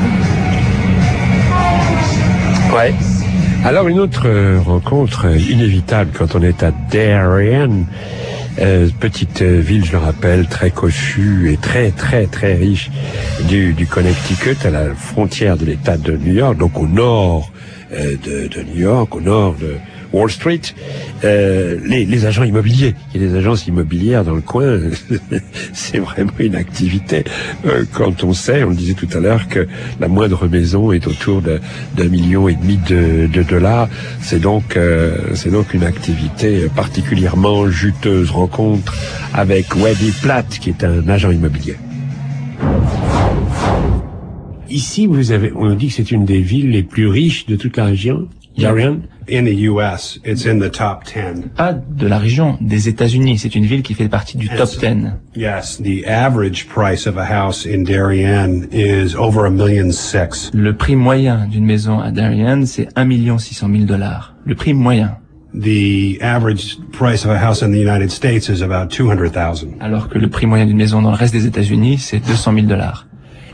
bon. Ouais. Alors une autre euh, rencontre euh, inévitable quand on est à Darien, euh, petite euh, ville, je le rappelle, très cossue et très très très riche du, du Connecticut, à la frontière de l'État de New York, donc au nord euh, de, de New York, au nord de Wall Street, euh, les, les agents immobiliers. Il y a des agences immobilières dans le coin. C'est vraiment une activité. Euh, quand on sait, on le disait tout à l'heure, que la moindre maison est autour de, d'un million et demi de, de dollars. C'est donc, euh, c'est donc une activité particulièrement juteuse. Rencontre avec Weddy Platt, qui est un agent immobilier. Ici, vous avez, on dit que c'est une des villes les plus riches de toute la région. Darien? In the U S, it's in the top ten. Pas de la région, des États-Unis. C'est une ville qui fait partie du top dix. Yes, the average price of a house in Darien is over a million six. Le prix moyen d'une maison à Darien, c'est un million six cent mille dollars. Le prix moyen. The average price of a house in the United States is about two hundred thousand. Alors que le prix moyen d'une maison dans le reste des États-Unis, c'est deux cent mille dollars.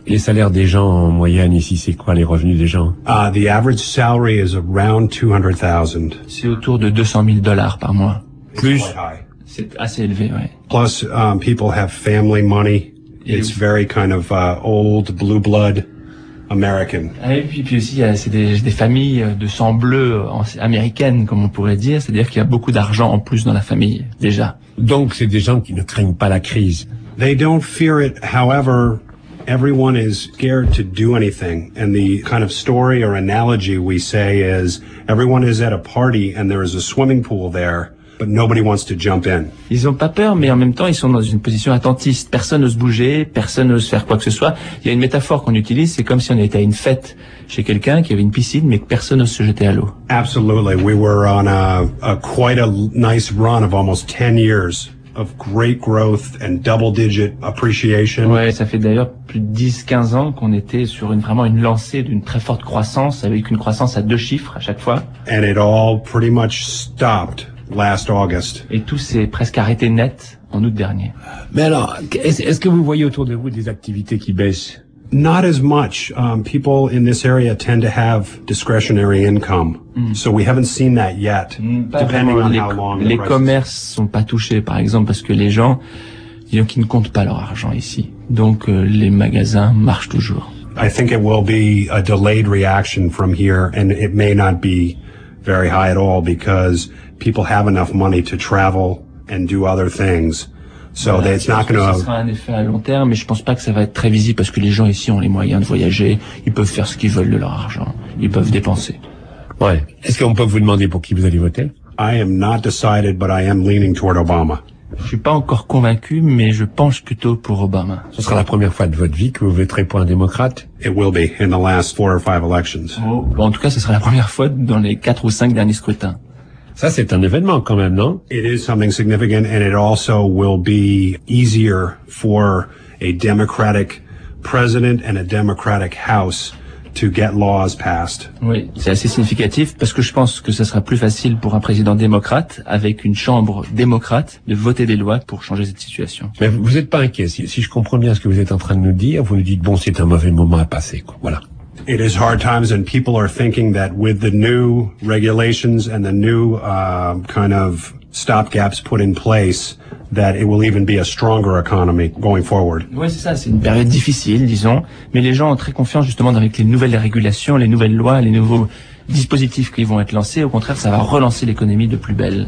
Les salaires des gens en moyenne ici, c'est quoi les revenus des gens? Uh, the average salary is around two hundred thousand. C'est autour de deux cent mille dollars par mois. Plus. C'est assez élevé, ouais. Plus, um, people have family money. It's very kind of uh, old, blue blood American. Ah, et puis, puis aussi, c'est des, des familles de sang bleu américaines, comme on pourrait dire. C'est-à-dire qu'il y a beaucoup d'argent en plus dans la famille, déjà. Donc, c'est des gens qui ne craignent pas la crise. They don't fear it. However, everyone is scared to do anything. And the kind of story or analogy we say is everyone is at a party and there is a swimming pool there, but nobody wants to jump in. Ils ont pas peur, mais en même temps, ils sont dans une position attentiste. Personne n'ose bouger, personne n'ose faire quoi que ce soit. Il y a une métaphore qu'on utilise, c'est comme si on était à une fête chez quelqu'un qui avait une piscine, mais que personne n'ose se jeter à l'eau. Absolutely. We were on a, a quite a nice run of almost ten years. Of great growth and double-digit appreciation. Ouais, ça fait d'ailleurs plus de dix quinze ans qu'on était sur une vraiment une lancée d'une très forte croissance, avec une croissance à deux chiffres à chaque fois. And it all pretty much stopped last August. Et tout s'est presque arrêté net en août dernier. Mais alors, est-ce, est-ce que vous voyez autour de vous des activités qui baissent? Not as much. Um, people in this area tend to have discretionary income. Mm. So we haven't seen that yet, mm, depending on les, how long les commerces sont pas touchés, par exemple, parce que les gens, disons qu'ils ne comptent pas leur argent ici. Donc, euh, les magasins marchent toujours. I think it will be a delayed reaction from here, and it may not be very high at all because people have enough money to travel and do other things. So voilà, it's not going to. Ça sera un effet à long terme, mais je pense pas que ça va être très visible parce que les gens ici ont les moyens de voyager, ils peuvent faire ce qu'ils veulent de leur argent, ils peuvent dépenser. Ouais. Est-ce qu'on peut vous demander pour qui vous allez voter? I am not decided, but I am leaning toward Obama. Je suis pas encore convaincu, mais je penche plutôt pour Obama. Ce sera la première fois de votre vie que vous voterez pour un démocrate? It will be in the last four or five elections. Oh, bon, en tout cas, ce sera la première fois dans les quatre ou cinq derniers scrutins. Ça, c'est un événement quand même, non? It is something significant, and it also will be easier for a Democratic president and a Democratic House to get laws passed. Oui, c'est assez significatif parce que je pense que ce sera plus facile pour un président démocrate avec une chambre démocrate de voter des lois pour changer cette situation. Mais vous n'êtes pas inquiet. Si, si je comprends bien ce que vous êtes en train de nous dire, vous nous dites, bon, c'est un mauvais moment à passer, quoi. Voilà. It is hard times, and people are thinking that with the new regulations and the new uh, kind of stopgaps put in place, that it will even be a stronger economy going forward. Oui, c'est ça, c'est une période difficile, disons, mais les gens ont très confiance justement avec les nouvelles régulations, les nouvelles lois, les nouveaux dispositifs qui vont être lancés. Au contraire, ça va relancer l'économie de plus belle.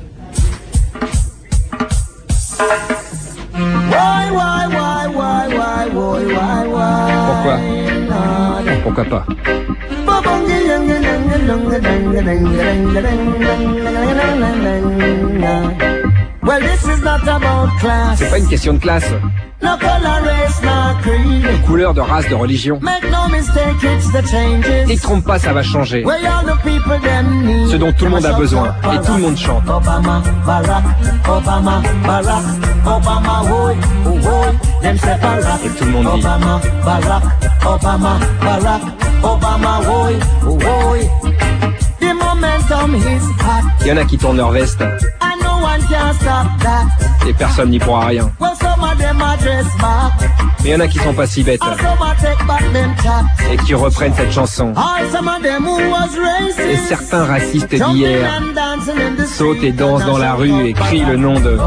Pourquoi? Pourquoi pas? C'est pas une question de classe. De couleur, de race, de religion. Ne trompe pas, ça va changer. Ce dont tout le monde a besoin. Et tout le monde chante. Et tout le monde dit. Il y en a qui tournent leur veste. Et personne n'y pourra rien. Mais il y en a qui sont pas si bêtes et qui reprennent cette chanson. Et certains racistes d'hier sautent et dansent dans la rue et crient le nom de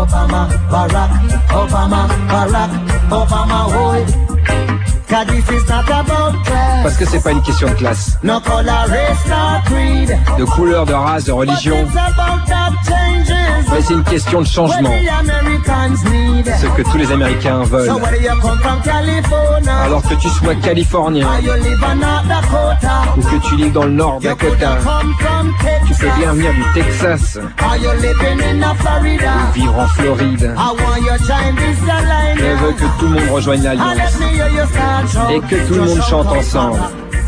parce que c'est pas une question de classe, de couleur, de race, de religion, mais c'est une question de changement. Ce que tous les Américains veulent. Alors que tu sois californien ou que tu vives dans le Nord Dakota, tu peux bien venir du Texas ou vivre en Floride. Je veux que tout le monde rejoigne l'Alliance et que tout le monde chante ensemble.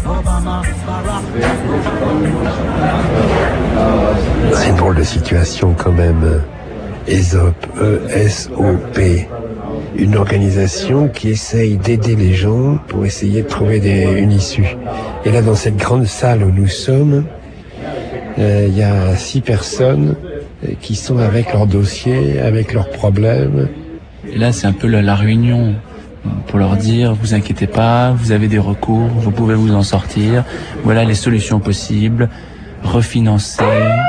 C'est une drôle de situation quand même. E S O P, E S O P, une organisation qui essaye d'aider les gens pour essayer de trouver des, une issue. Et là, dans cette grande salle où nous sommes, il euh, y a six personnes qui sont avec leurs dossiers, avec leurs problèmes. Et là, c'est un peu la, la réunion pour leur dire, vous inquiétez pas, vous avez des recours, vous pouvez vous en sortir, voilà les solutions possibles, refinancer.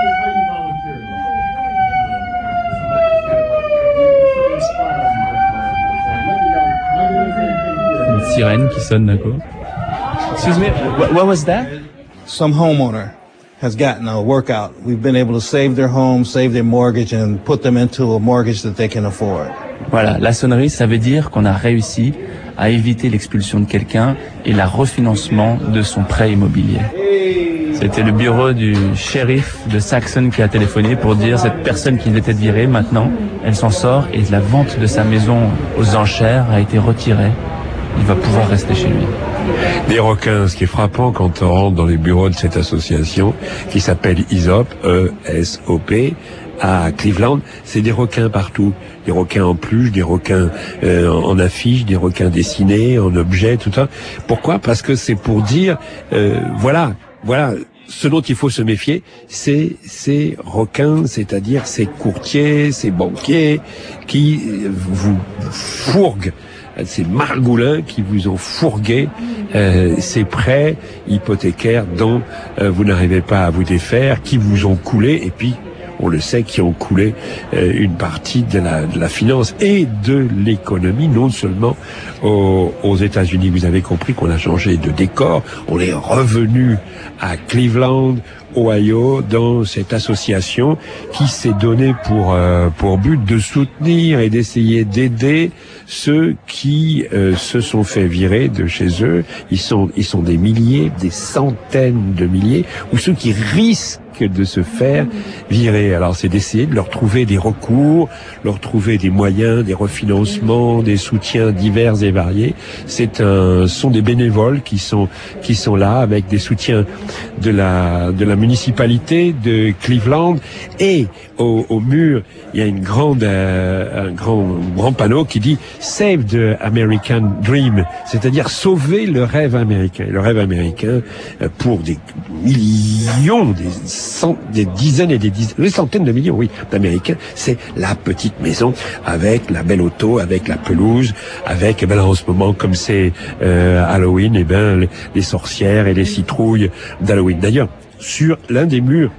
Une sirène qui sonne d'un coup. Excuse me, what, what was that? Some homeowner has gotten a workout. We've been able to save their home, save their mortgage, and put them into a mortgage that they can afford. Voilà, la sonnerie, ça veut dire qu'on a réussi à éviter l'expulsion de quelqu'un et la refinancement de son prêt immobilier. C'était le bureau du shérif de Saxon qui a téléphoné pour dire cette personne qui était virée, maintenant, elle s'en sort et la vente de sa maison aux enchères a été retirée. Il va pouvoir rester chez lui. Des requins, ce qui est frappant quand on rentre dans les bureaux de cette association qui s'appelle E S O P, E S O P, à Cleveland, c'est des requins partout. Des requins en pluche, des requins euh, en affiches, des requins dessinés, en objets, tout ça. Pourquoi ? Parce que c'est pour dire, euh, voilà, voilà, ce dont il faut se méfier, c'est ces requins, c'est-à-dire ces courtiers, ces banquiers qui vous fourguent, ces margoulins qui vous ont fourgué euh, ces prêts hypothécaires dont euh, vous n'arrivez pas à vous défaire, qui vous ont coulé, et puis on le sait, qui ont coulé euh, une partie de la, de la finance et de l'économie, non seulement aux, aux États-Unis. Vous avez compris qu'on a changé de décor, on est revenu à Cleveland, Ohio, dans cette association qui s'est donnée pour euh, pour but de soutenir et d'essayer d'aider ceux qui euh, se sont fait virer de chez eux. Ils sont ils sont des milliers, des centaines de milliers, ou ceux qui risquent de se faire virer. Alors c'est d'essayer de leur trouver des recours, leur trouver des moyens, des refinancements, des soutiens divers et variés. C'est un sont des bénévoles qui sont qui sont là avec des soutiens de la de la municipalité de Cleveland, et au, au mur il y a une grande euh, un grand grand panneau qui dit Save the American Dream, c'est-à-dire sauver le rêve américain. Le rêve américain euh, pour des millions, des cent, des dizaines et des dizaines, des centaines de millions, oui, d'Américains, c'est la petite maison avec la belle auto, avec la pelouse, avec, eh ben là, en ce moment, comme c'est euh, Halloween, eh ben les, les sorcières et les citrouilles d'Halloween. D'ailleurs, sur l'un des murs,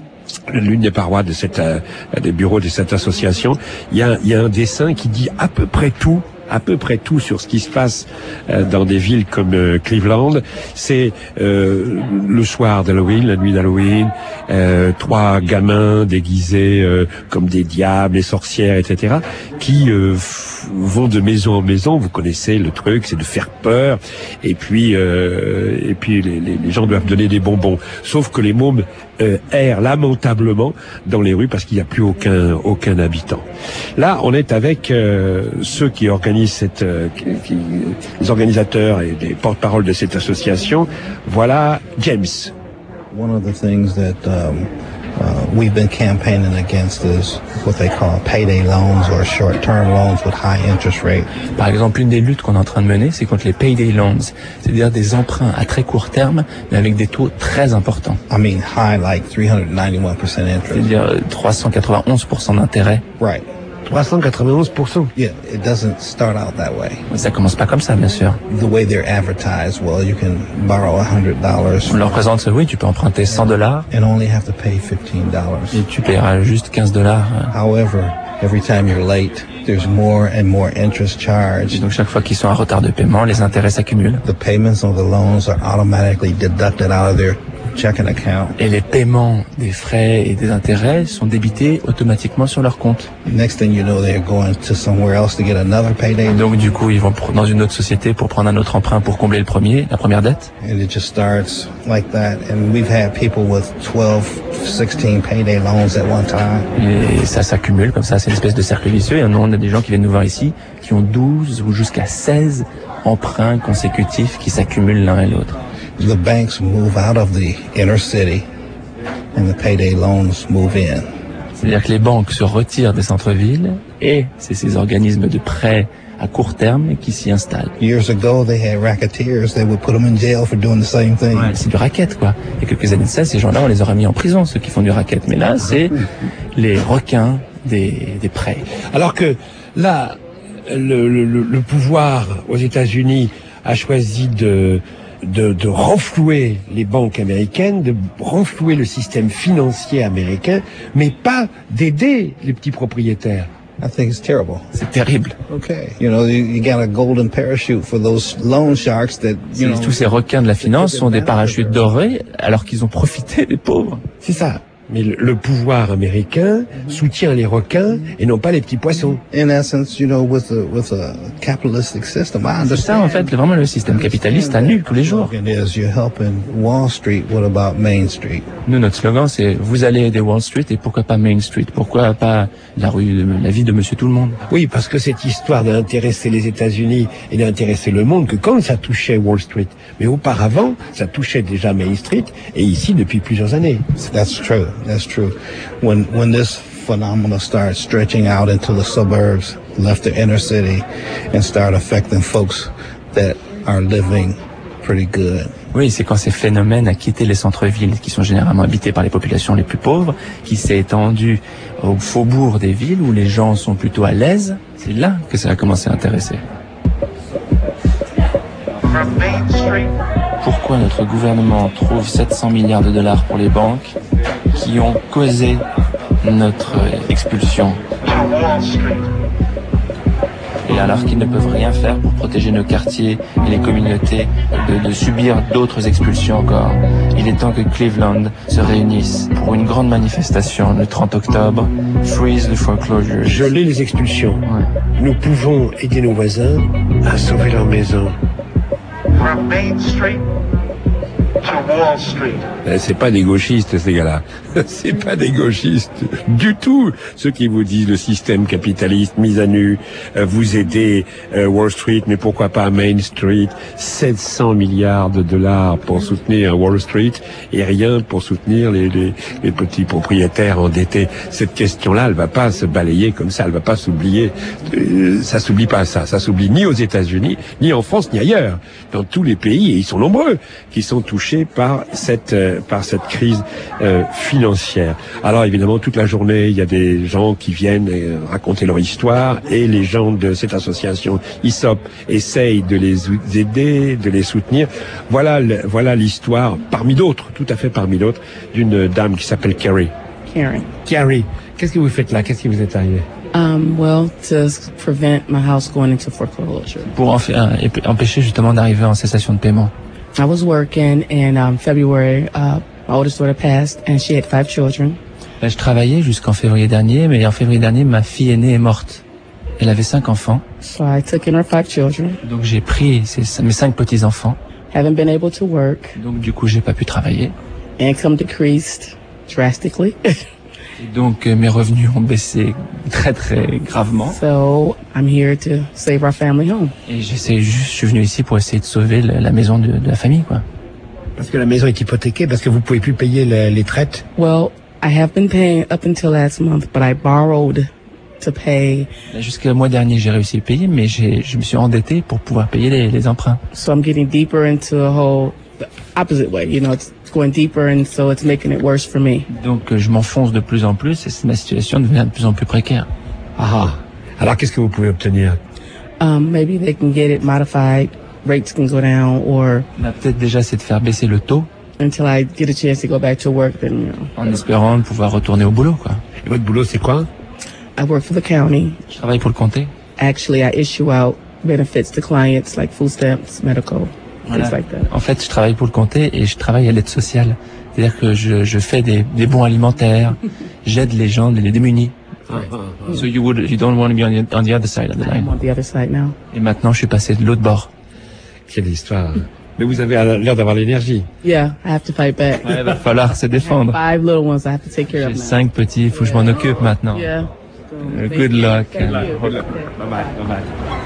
l'une des parois de cette, euh, des bureaux de cette association, il y a, il y a un dessin qui dit à peu près tout. à peu près tout sur ce qui se passe euh, dans des villes comme euh, Cleveland. C'est euh, le soir d'Halloween, la nuit d'Halloween, euh, trois gamins déguisés euh, comme des diables, des sorcières, et cetera, qui euh, f- vont de maison en maison. Vous connaissez le truc, c'est de faire peur. Et puis, euh, et puis les, les, les gens doivent donner des bonbons. Sauf que les mômes euh, errent lamentablement dans les rues parce qu'il n'y a plus aucun aucun habitant. Là, on est avec euh, ceux qui organisent cette, euh, qui, qui, les organisateurs et les porte-parole de cette association. Voilà James. One of the things that um, uh, we've been campaigning against is what they call payday loans or short-term loans with high interest rate. Par exemple, une des luttes qu'on est en train de mener, c'est contre les payday loans, c'est-à-dire des emprunts à très court terme, mais avec des taux très importants. I mean, high like three hundred ninety-one percent interest. C'est-à-dire trois cent quatre-vingt-onze pour cent d'intérêt. Right. trois cent quatre-vingt-onze pour cent. Yeah, it doesn't start out that way. Ça commence pas comme ça, bien sûr. The way they're advertised, well, you can borrow one hundred dollars. On leur présente, oui, tu peux emprunter cent dollars. And only have to pay fifteen dollars. Et tu paieras juste quinze dollars. However, every time you're late, there's more and more interest charged. Donc chaque fois qu'ils sont en retard de paiement, les intérêts s'accumulent. The payments of the loans are automatically deducted out of their checking account. Et les paiements des frais et des intérêts sont débités automatiquement sur leur compte. Next thing you know, they're going to somewhere else to get another payday. Donc du coup, ils vont dans une autre société pour prendre un autre emprunt pour combler le premier, la première dette. And it just starts like that. And we've had people with twelve, sixteen payday loans at one time. Et ça s'accumule comme ça, c'est une espèce de cercle vicieux. Et on a des gens qui viennent nous voir ici qui ont douze ou jusqu'à seize emprunts consécutifs qui s'accumulent l'un et l'autre. The banks move out of the inner city and the payday loans move in. C'est-à-dire que les banques se retirent des centres-villes et c'est ces organismes de prêts à court terme qui s'y installent. Years ago, they had racketeers. They would put them in jail for doing the same thing. Ouais, c'est du racket, quoi. Il y a quelques années de ça, ces gens-là, on les aurait mis en prison, ceux qui font du racket. Mais là, c'est les requins des, des prêts. Alors que là, le, le, le pouvoir aux États-Unis a choisi de, de, de renflouer les banques américaines, de renflouer le système financier américain, mais pas d'aider les petits propriétaires. I think it's terrible. C'est terrible. Okay, you know, you, you got a golden parachute for those loan sharks that, you know. Tous ces requins de la finance sont des parachutes dorés alors qu'ils ont profité des pauvres. C'est ça. Mais le, le pouvoir américain soutient les requins et non pas les petits poissons. In essence, you know, with a, with a capitalistic system, I understand. C'est ça, en fait, vraiment le système capitaliste annule tous les jours. You're helping Wall Street. What about Main Street? Nous, notre slogan, c'est vous allez aider Wall Street et pourquoi pas Main Street? Pourquoi pas la rue, la vie de Monsieur Tout le Monde? Oui, parce que cette histoire d'intéresser les États-Unis et d'intéresser le monde, que quand ça touchait Wall Street, mais auparavant, ça touchait déjà Main Street et ici depuis plusieurs années. That's true. That's true. When when this phenomenon starts stretching out into the suburbs, left the inner city, and start affecting folks that are living pretty good. Oui, c'est quand ces phénomènes a quitté les centres-villes, qui sont généralement habités par les populations les plus pauvres, qui s'est étendu au faubourg des villes où les gens sont plutôt à l'aise. C'est là que ça a commencé à intéresser. Pourquoi notre gouvernement trouve sept cents milliards de dollars pour les banques qui ont causé notre expulsion? Et alors qu'ils ne peuvent rien faire pour protéger nos quartiers et les communautés de, de subir d'autres expulsions encore, il est temps que Cleveland se réunisse pour une grande manifestation le trente octobre. Freeze the foreclosures. Geler les expulsions. Ouais. Nous pouvons aider nos voisins à sauver leur maison. From Main Street to Wall Street. C'est pas des gauchistes, ces gars-là. C'est pas des gauchistes du tout. Ceux qui vous disent le système capitaliste mis à nu, euh, vous aidez euh, Wall Street, mais pourquoi pas Main Street? sept cents milliards de dollars pour soutenir Wall Street et rien pour soutenir les, les, les petits propriétaires endettés. Cette question-là, elle va pas se balayer comme ça, elle va pas s'oublier. Euh, ça s'oublie pas ça. Ça s'oublie ni aux États-Unis, ni en France, ni ailleurs. Dans tous les pays, et ils sont nombreux, qui sont touchés par cette, euh, par cette crise euh, financière. financière. Alors évidemment, toute la journée, il y a des gens qui viennent raconter leur histoire et les gens de cette association I S O P essayent de les aider, de les soutenir. Voilà, le, voilà l'histoire, parmi d'autres, tout à fait parmi d'autres, d'une dame qui s'appelle Carrie. Karen. Carrie, qu'est-ce que vous faites là? Qu'est-ce qui vous est arrivé? Um, well, to prevent my house going into foreclosure. Pour empêcher justement d'arriver en cessation de paiement. I was working in um, February. Uh, my oldest daughter passed, and she had five children. Ben, je travaillais jusqu'en février dernier, mais en février dernier, ma fille aînée est morte. Elle avait cinq enfants. So I took in her five children. Donc j'ai pris ces, mes cinq petits enfants. Haven't been able to work. Donc du coup, j'ai pas pu travailler. Income decreased drastically. Et donc euh, mes revenus ont baissé très très gravement. So I'm here to save our family home. Et j'essaie juste, je suis venu ici pour essayer de sauver la, la maison de, de la famille, quoi. Parce que la maison est hypothéquée, parce que vous pouvez plus payer les, les traites. Well, I have been paying up until last month, but I borrowed to pay. Jusqu'au mois dernier, j'ai réussi à payer, mais j'ai, je me suis endetté pour pouvoir payer les, les emprunts. So I'm getting deeper into a whole the opposite way, you know, it's going deeper, and so it's making it worse for me. Donc je m'enfonce de plus en plus et ma situation devient de plus en plus précaire. Ah, alors qu'est-ce que vous pouvez obtenir? Um, maybe they can get it modified, rates can go down, or. Là, peut-être déjà c'est de faire baisser le taux. Until I get a chance to go back to work, then, you know. En espérant de pouvoir retourner au boulot, quoi. Et votre boulot, c'est quoi? I work for the county. Je travaille pour le comté. Actually, I issue out benefits to clients like food stamps, medical, voilà. Things like that. En fait, je travaille pour le comté et je travaille à l'aide sociale. C'est-à-dire que je, je fais des, des bons alimentaires, j'aide les gens, les démunis. Ouais. So you would, you don't want to be on the, on the other side of the line. I'm on the other side now. Et maintenant, je suis passé de l'autre bord. Quelle histoire. Mais vous avez l'air d'avoir l'énergie. Yeah, I have to fight back. Ouais, il va falloir se défendre. Five little ones I have to take care of. J'ai cinq petits, il faut que je m'en occupe maintenant. Yeah. Uh, good luck. Thank you. Bye bye. Bye bye.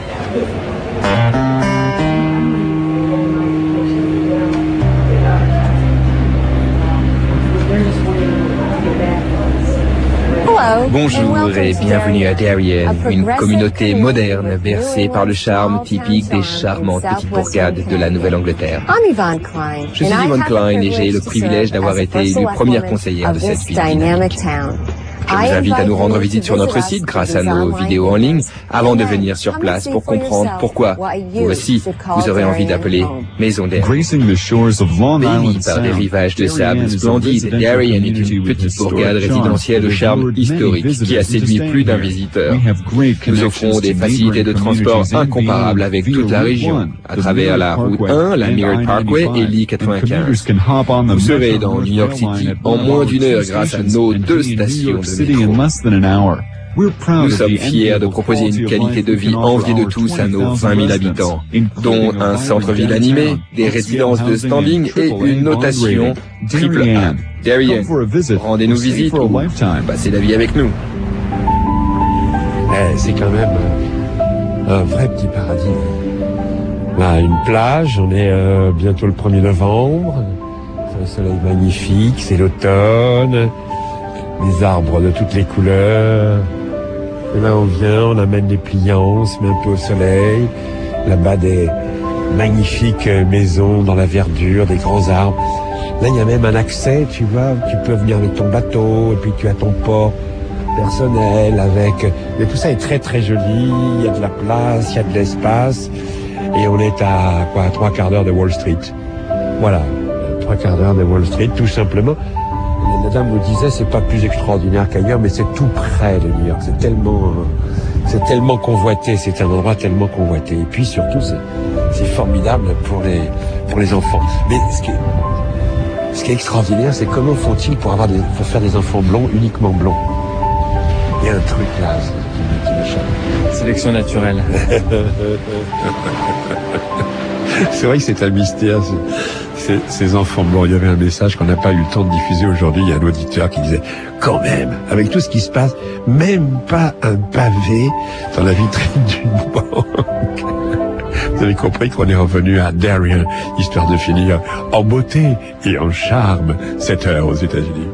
Bonjour et bienvenue à Darien, une communauté moderne bercée par le charme typique des charmantes petites bourgades de la Nouvelle-Angleterre. Je suis Yvonne Klein et j'ai le privilège d'avoir été élue première conseillère de cette ville dynamique. Je vous invite à nous rendre visite sur notre site grâce à nos vidéos en ligne avant de venir sur place pour comprendre pourquoi vous aussi vous aurez envie d'appeler Maison d'air. Bénie par des rivages de sable splendides, Darien est une petite bourgade résidentielle au charme historique qui a séduit plus d'un visiteur. Nous offrons des facilités de transport incomparables avec toute la région, à travers la route un, la Mirror Parkway et l'I quatre-vingt-quinze. Vous serez dans New York City en moins d'une heure grâce à nos deux stations de métro. Nous sommes fiers de proposer une qualité de vie enviée de tous à nos vingt mille habitants, dont un centre-ville animé, des résidences de standing et une notation triple A. Darien, rendez-nous visite ou passez la vie avec nous. Eh, c'est quand même un vrai petit paradis. Là, une plage, on est euh, bientôt le premier novembre, c'est un soleil magnifique, c'est l'automne, des arbres de toutes les couleurs. Et là, on vient, on amène les pliants, on se met un peu au soleil. Là-bas, des magnifiques maisons dans la verdure, des grands arbres. Là, il y a même un accès, tu vois, tu peux venir avec ton bateau, et puis tu as ton port personnel avec... Mais tout ça est très très joli, il y a de la place, il y a de l'espace. Et on est à quoi, à trois quarts d'heure de Wall Street. Voilà, trois quarts d'heure de Wall Street, tout simplement. La dame vous disait, c'est pas plus extraordinaire qu'ailleurs, mais c'est tout près de New York. C'est tellement, c'est tellement convoité, c'est un endroit tellement convoité. Et puis surtout, c'est, c'est formidable pour les, pour les enfants. Mais ce qui est, ce qui est extraordinaire, c'est comment font-ils pour avoir des, pour faire des enfants blonds, uniquement blonds. Il y a un truc là, qui me m'échappe. Sélection naturelle. C'est vrai que c'est un mystère, ces, ces enfants blancs. Il y avait un message qu'on n'a pas eu le temps de diffuser aujourd'hui. Il y a un auditeur qui disait, quand même, avec tout ce qui se passe, même pas un pavé dans la vitrine d'une banque. Vous avez compris qu'on est revenu à Darien, histoire de finir en beauté et en charme cette heure aux États-Unis.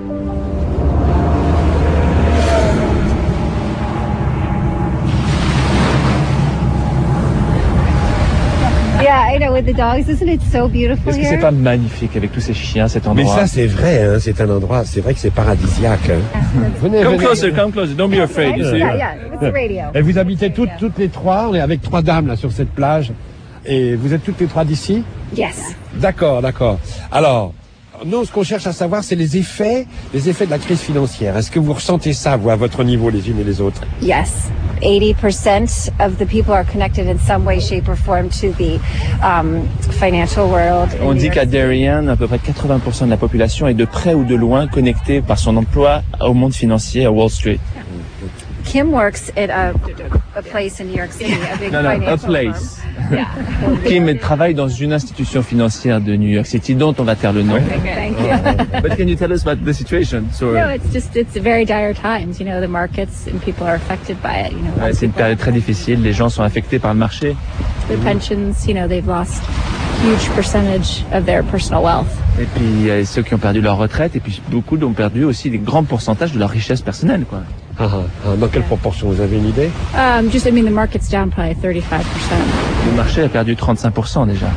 Yeah, I know, with the dogs, isn't it so beautiful Est-ce que here? c'est pas magnifique avec tous ces chiens, cet endroit? Mais ça, c'est vrai, hein, c'est un endroit, c'est vrai que c'est paradisiaque. Hein. Venez, Come venez. closer, come closer, don't be afraid, you see. Yeah, yeah, it's the radio. Et vous habitez toutes, toutes les trois, on est avec trois dames là sur cette plage. Et vous êtes toutes les trois d'ici? Yes. D'accord, d'accord. Alors, nous, ce qu'on cherche à savoir, c'est les effets, les effets de la crise financière. Est-ce que vous ressentez ça, vous, à votre niveau, les unes et les autres? Yes. eighty percent of the people are connected in some way, shape or form to the um, financial world. On dit qu'à Darien, à peu près quatre-vingts pour cent de la population est de près ou de loin connectée par son emploi au monde financier à Wall Street. Kim works at a, a place in New York City, a big Non, non, a financial place. firm. Yeah. Kim travaille dans une institution financière de New York City dont on va taire le nom. Thank you. But can you tell us about the situation? So, No, it's just, it's very dire times, you know, the markets and people are affected by it, you know. ouais, c'est une période très difficile, les gens sont affectés par le marché. Their pensions, you know, they've lost huge percentage of their personal wealth. Et puis il y a ceux qui ont perdu leur retraite et puis beaucoup ont perdu aussi des grands pourcentages de leur richesse personnelle, quoi. Ah, ah, dans quelle proportion, vous avez une idée? Um, just, I mean, the market's down probably thirty-five percent. Le marché a perdu trente-cinq pour cent déjà.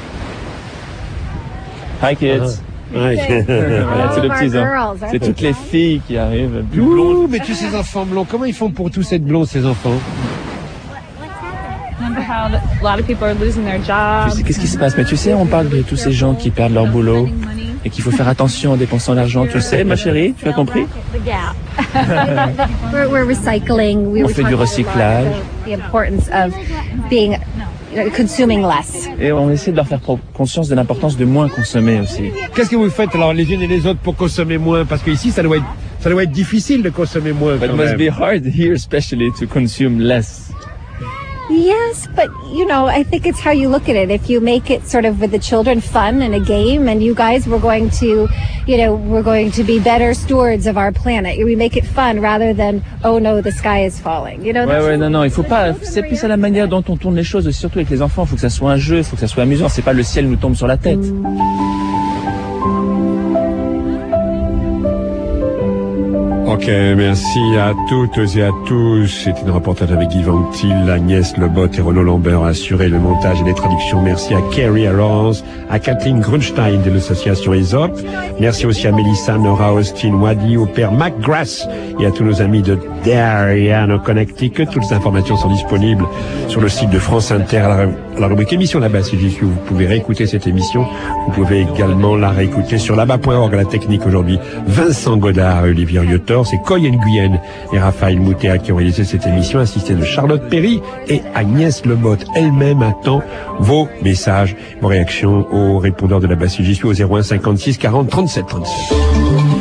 Hi kids. Ah, ouais. Voilà, c'est le petit girls, C'est toutes les filles qui arrivent. Plus Ouh, blondes. mais tous ces enfants blonds, comment ils font pour tous être blonds, ces enfants? Remember how the, a lot of people are losing their Tu jobs. sais, qu'est-ce qui se passe? Mais tu sais, on parle de tous ces gens qui perdent leur boulot et qu'il faut faire attention en dépensant l'argent. Tu le sais, ma chérie? Tu as compris? The gap. we're, we're recycling. We On were fait du talking a lot recyclage. about the importance of being, you know, consuming less. Et on essaie de leur faire pro- conscience de l'importance de moins consommer aussi. Qu'est-ce que vous faites alors les unes et les autres pour consommer moins? Parce qu'ici, ça doit être, ça doit être difficile de consommer moins. But it quand must même. be hard here especially to consume less. Yes, but you know, I think it's how you look at it. If you make it sort of with the children fun and a game, and you guys were going to, you know, we're going to be better stewards of our planet. We make it fun rather than, oh no, the sky is falling. You know. Ouais, that's- ouais, non, non, il faut pas, c'est plus à la manière dont on tourne les choses, surtout avec les enfants. Il faut que ça soit un jeu, il faut que ça soit amusant. C'est pas le ciel nous tombe sur la tête. Ok, Ok, merci à toutes et à tous. C'était un reportage avec Guy Ventil, Agnès Lebot et Renaud Lambert a assuré le montage et les traductions. Merci à Kerry, à Laurence, à Kathleen Grunstein de l'association Aesop. Merci aussi à Mélissa, Nora, Austin, Wadi, au père McGrath et à tous nos amis de Darien, au Connecticut. Toutes les informations sont disponibles sur le site de France Inter à la, à la rubrique émission là-bas. Si j'y suis, vous pouvez réécouter cette émission. Vous pouvez également la réécouter sur là-bas point org. La technique aujourd'hui, Vincent Godard et Olivier Riotor. C'est Coy Nguyen et Raphaël Moutéa qui ont réalisé cette émission, assisté de Charlotte Perry et Agnès Lebot. Elle-même attend vos messages, vos réactions aux répondeurs de la base. J'y suis au zéro un cinquante-six quarante trente-sept trente-sept.